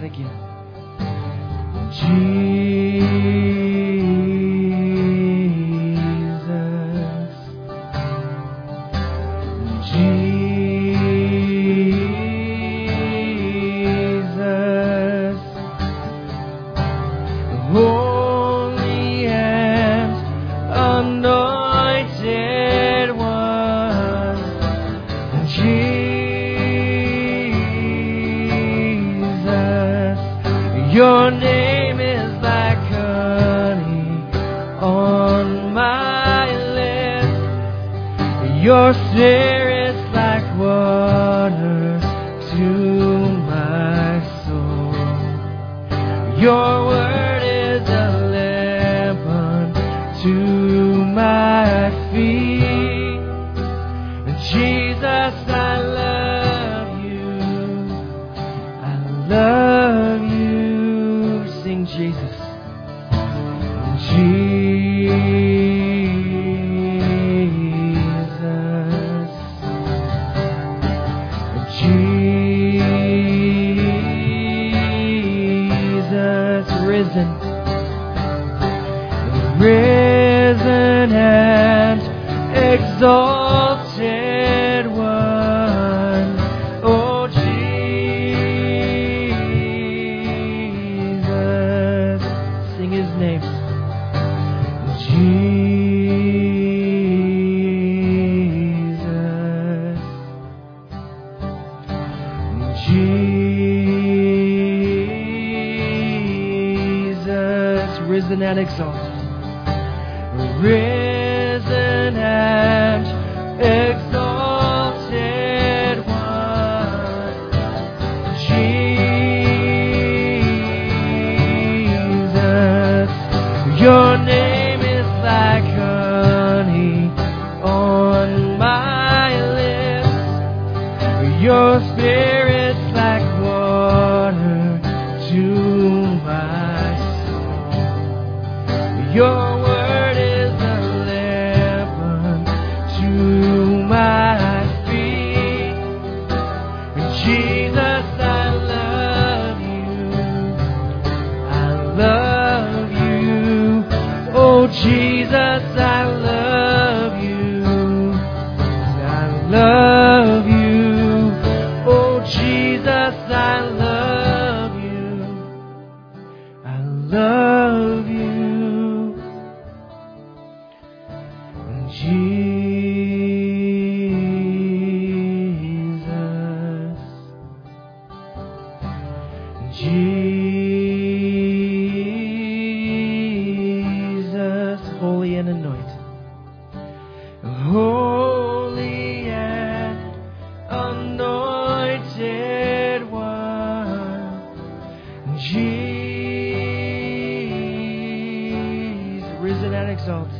again. Holy and anointed one, Jesus, your name is like honey on my lips, your spirit's like water to my soul, your word is a lamp unto my feet. Jesus, I love you. I love you. Sing Jesus. Jesus. Jesus, risen. Risen and exalted one. Oh, Jesus. Sing his name. Jesus. Jesus. Risen and exalted. Risen and exalted one, Jesus, your name is like honey on my lips, your spirit's like water to my soul, your word is a lamp unto my feet. Jesus, I love you. I love you. Oh, Jesus, I love you. I love you. Oh, Jesus, I love you. I love you. Jesus, holy and anointed. Holy and anointed one. Jesus, risen and exalted.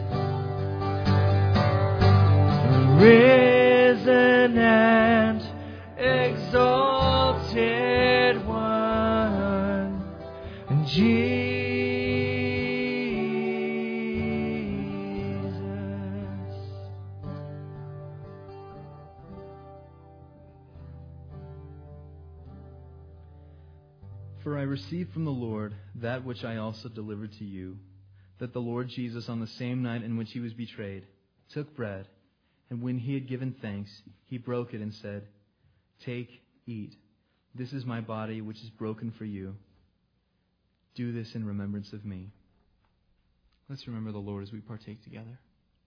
Risen and exalted one, Jesus. For I received from the Lord that which I also delivered to you, that the Lord Jesus, on the same night in which he was betrayed, took bread, and when he had given thanks, he broke it and said, "Take, eat. This is my body, which is broken for you. Do this in remembrance of me." Let's remember the Lord as we partake together.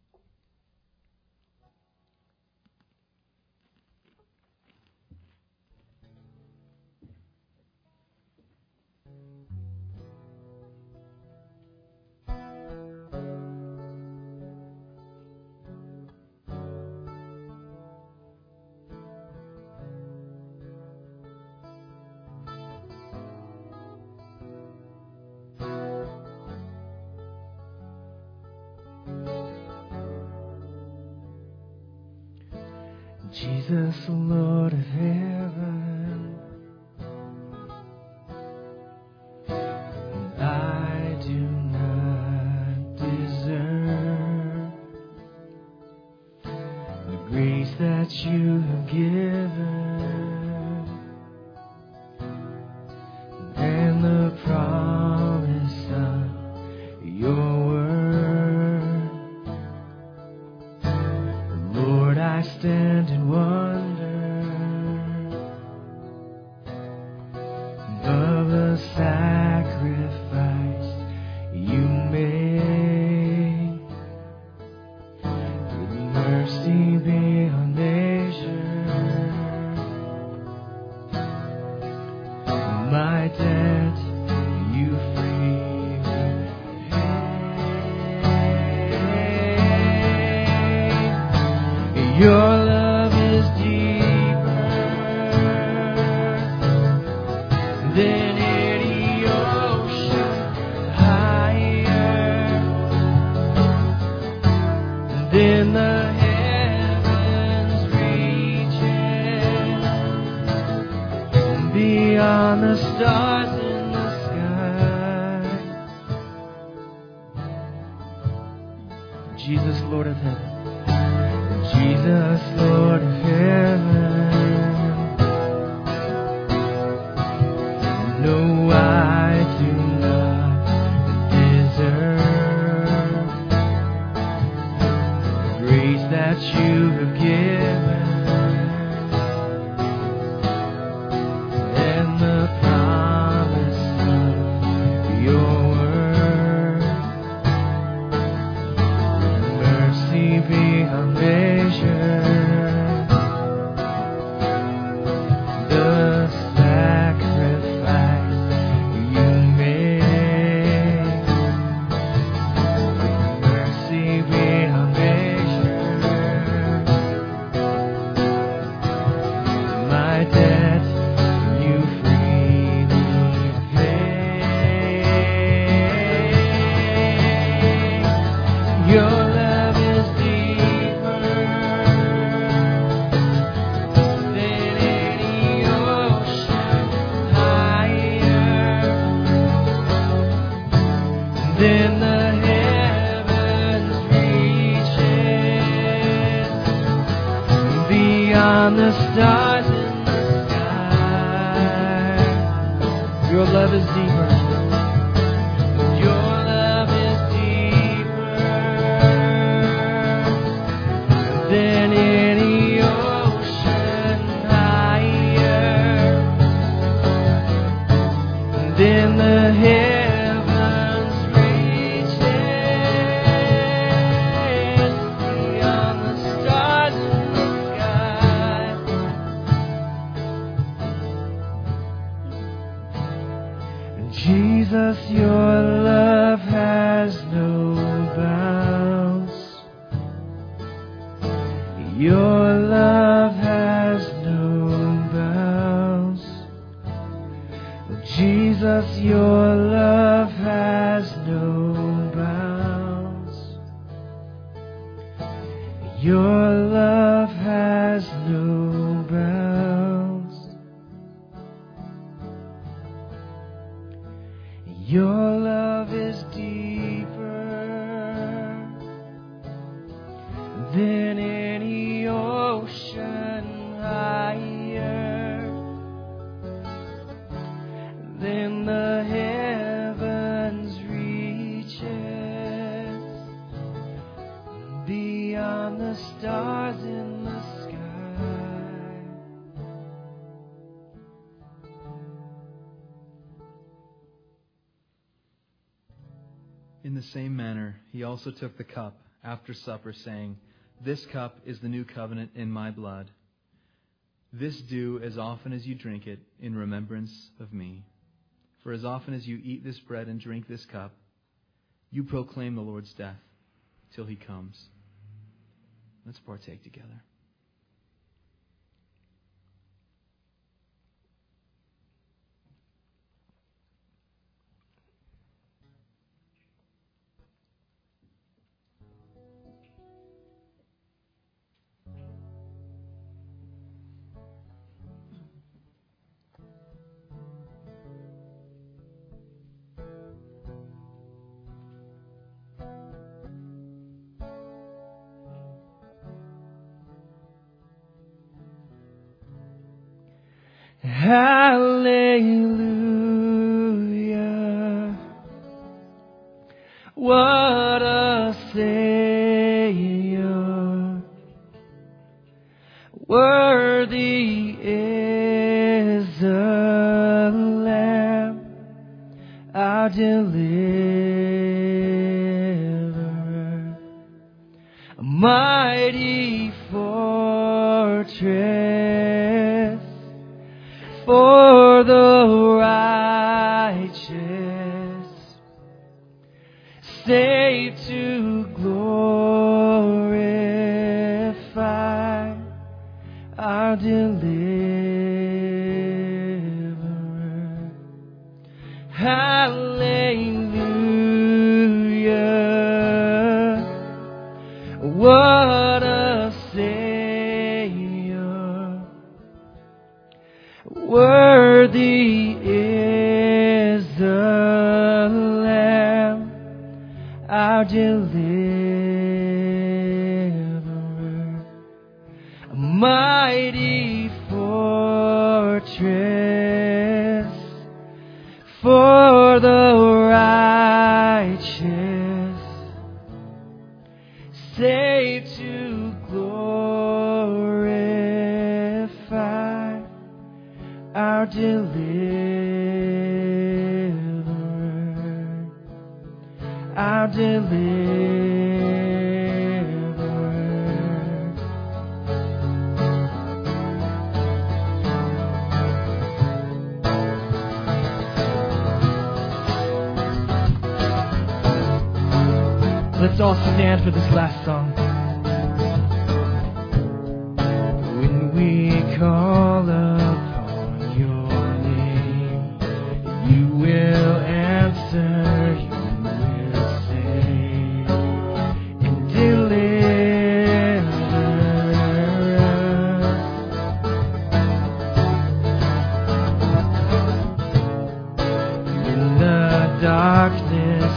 Jesus, Lord of heaven, I do not deserve the grace that you have given. stars in the sky. Jesus, Lord of heaven. Jesus, Lord of heaven. No, I do not deserve the grace that you have given and the promise of your word. Mercy beyond measure. The sacrifice you made. Mercy beyond measure. My debt you freely paid. Your love is deeper than any ocean, higher than the heavens reaches, beyond the stars in the sky. Your love is deeper. Your love is deeper than any ocean, higher than the heavens reaches, beyond the stars in the sky. Jesus, your love has no bounds. Your love has no bounds. Jesus, your love has no bounds. Your love has no bounds. Your love is deeper than any ocean, higher than the heavens reaches, beyond the stars in the sky. In the same manner, he also took the cup after supper, saying, "This cup is the new covenant in my blood. This do as often as you drink it in remembrance of me. For as often as you eat this bread and drink this cup, you proclaim the Lord's death till he comes." Let's partake together. Hallelujah. What a Savior. Worthy is the Lamb, our deliverer. A mighty fortress for the righteous, saved to glorify our deliverer. Hallelujah. What a Savior. Worthy is our deliverer, a mighty fortress for the righteous, saved to glorify our deliverer, our deliverer. Let's all stand for this last song. When we call upon your name, you will answer, you will save and deliver us. In the darkness,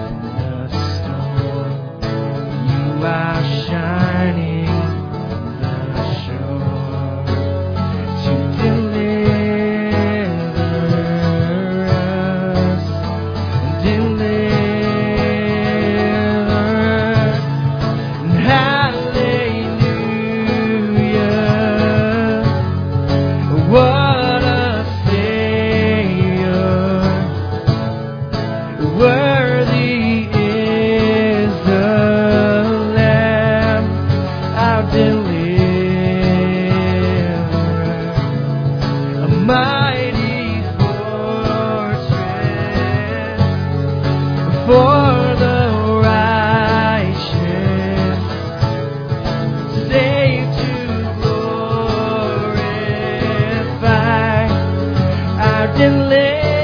are shining from the shore to deliver us, deliver us. Hallelujah, what a Savior, worthy is the deliverer, a mighty fortress for the righteous, saved to glorify our deliverer.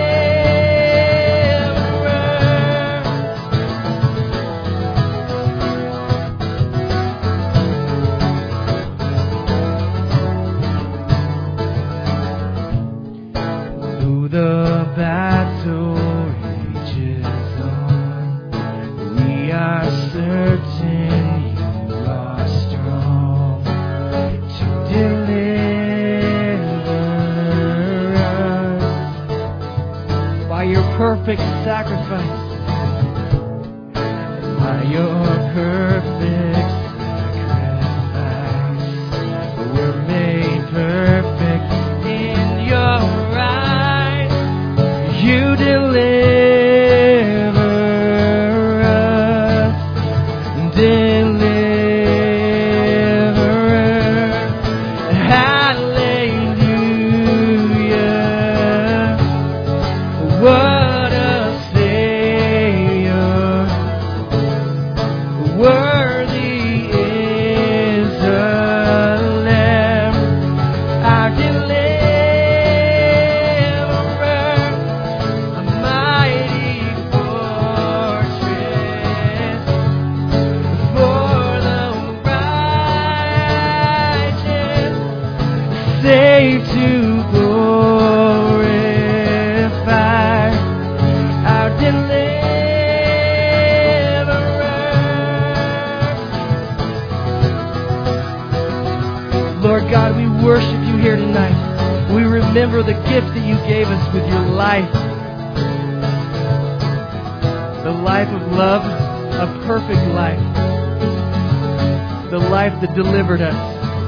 The battle rages on, we are certain you are strong to deliver us by your perfect sacrifice, by your perfect sacrifice, we're made perfect in your eyes. You deliver us, deliverer. Hallelujah, what a Savior, worthy is the Lamb, our deliverer. Saved to glorify our deliverer. Lord God, we worship you here tonight. We remember the gift that you gave us with your life. The life of love, a perfect life. The life that delivered us.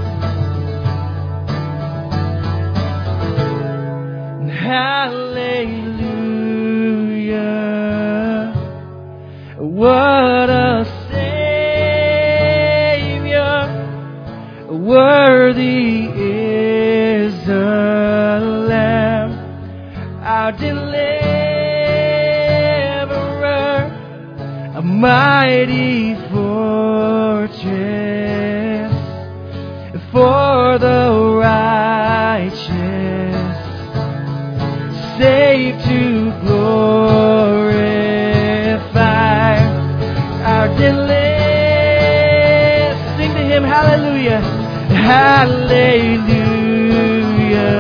Hallelujah, what a Savior, worthy is the Lamb, our deliverer, a mighty fortress for the righteous, saved to glorify our deliverer. Sing to him, hallelujah, hallelujah,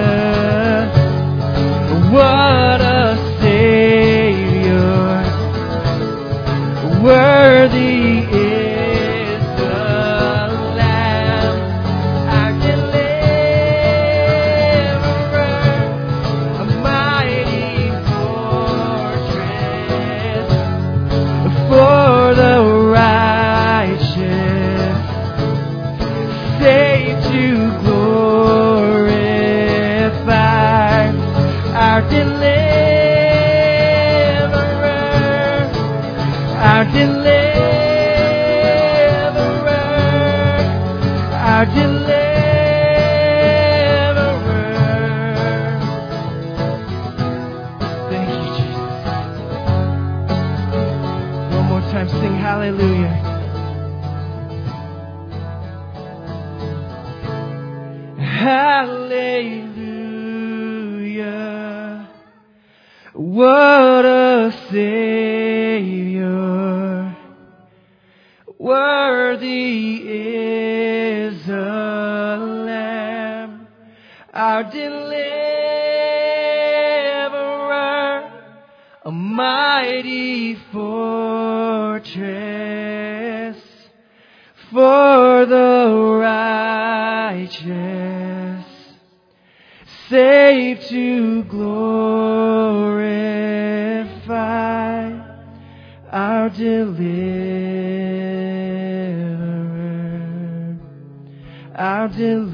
what a Savior, worthy our deliverer. Thank you, Jesus. One more time, sing hallelujah. Hallelujah. What a Savior. Worthy is the Lamb, our deliverer, a mighty fortress for the righteous, saved to glorify our deliverer, our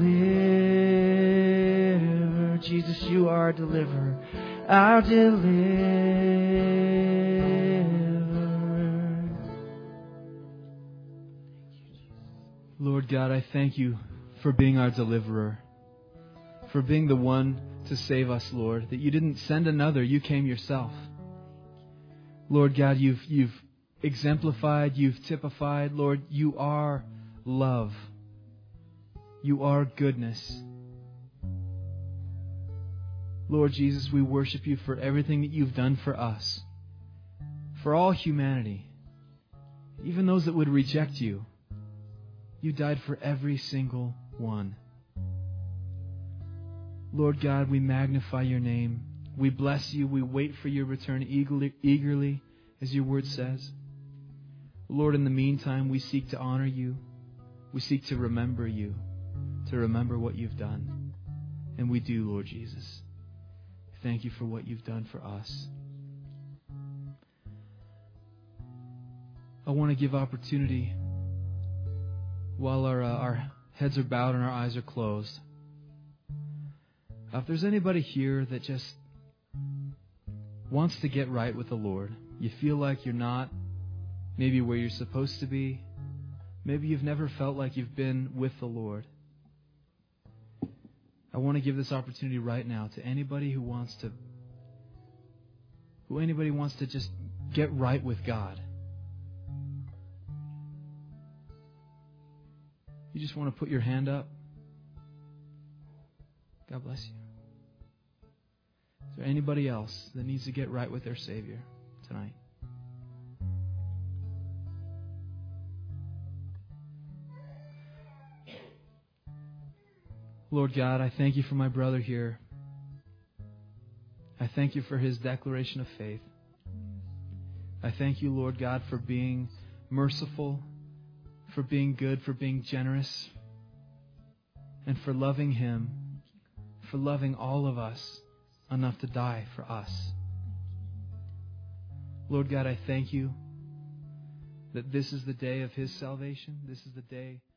deliverer. Jesus, you are our deliverer, our deliverer. Lord God, I thank you for being our deliverer, for being the one to save us, Lord, that you didn't send another, you came yourself. Lord God, you've exemplified, you've typified, Lord, you are love. You are goodness. Lord Jesus, we worship you for everything that you've done for us, for all humanity, even those that would reject you. You died for every single one. Lord God, we magnify your name. We bless you. We wait for your return eagerly, as your word says. Lord, in the meantime, we seek to honor you. We seek to remember you, to remember what you've done. And we do, Lord Jesus. Thank you for what you've done for us. I want to give opportunity while our heads are bowed and our eyes are closed. If there's anybody here that just wants to get right with the Lord, you feel like you're not maybe where you're supposed to be, maybe you've never felt like you've been with the Lord, I want to give this opportunity right now to anybody who wants to just get right with God. You just want to put your hand up? God bless you. Is there anybody else that needs to get right with their Savior tonight? Lord God, I thank you for my brother here. I thank you for his declaration of faith. I thank you, Lord God, for being merciful, for being good, for being generous, and for loving him, for loving all of us enough to die for us. Lord God, I thank you that this is the day of his salvation. This is the day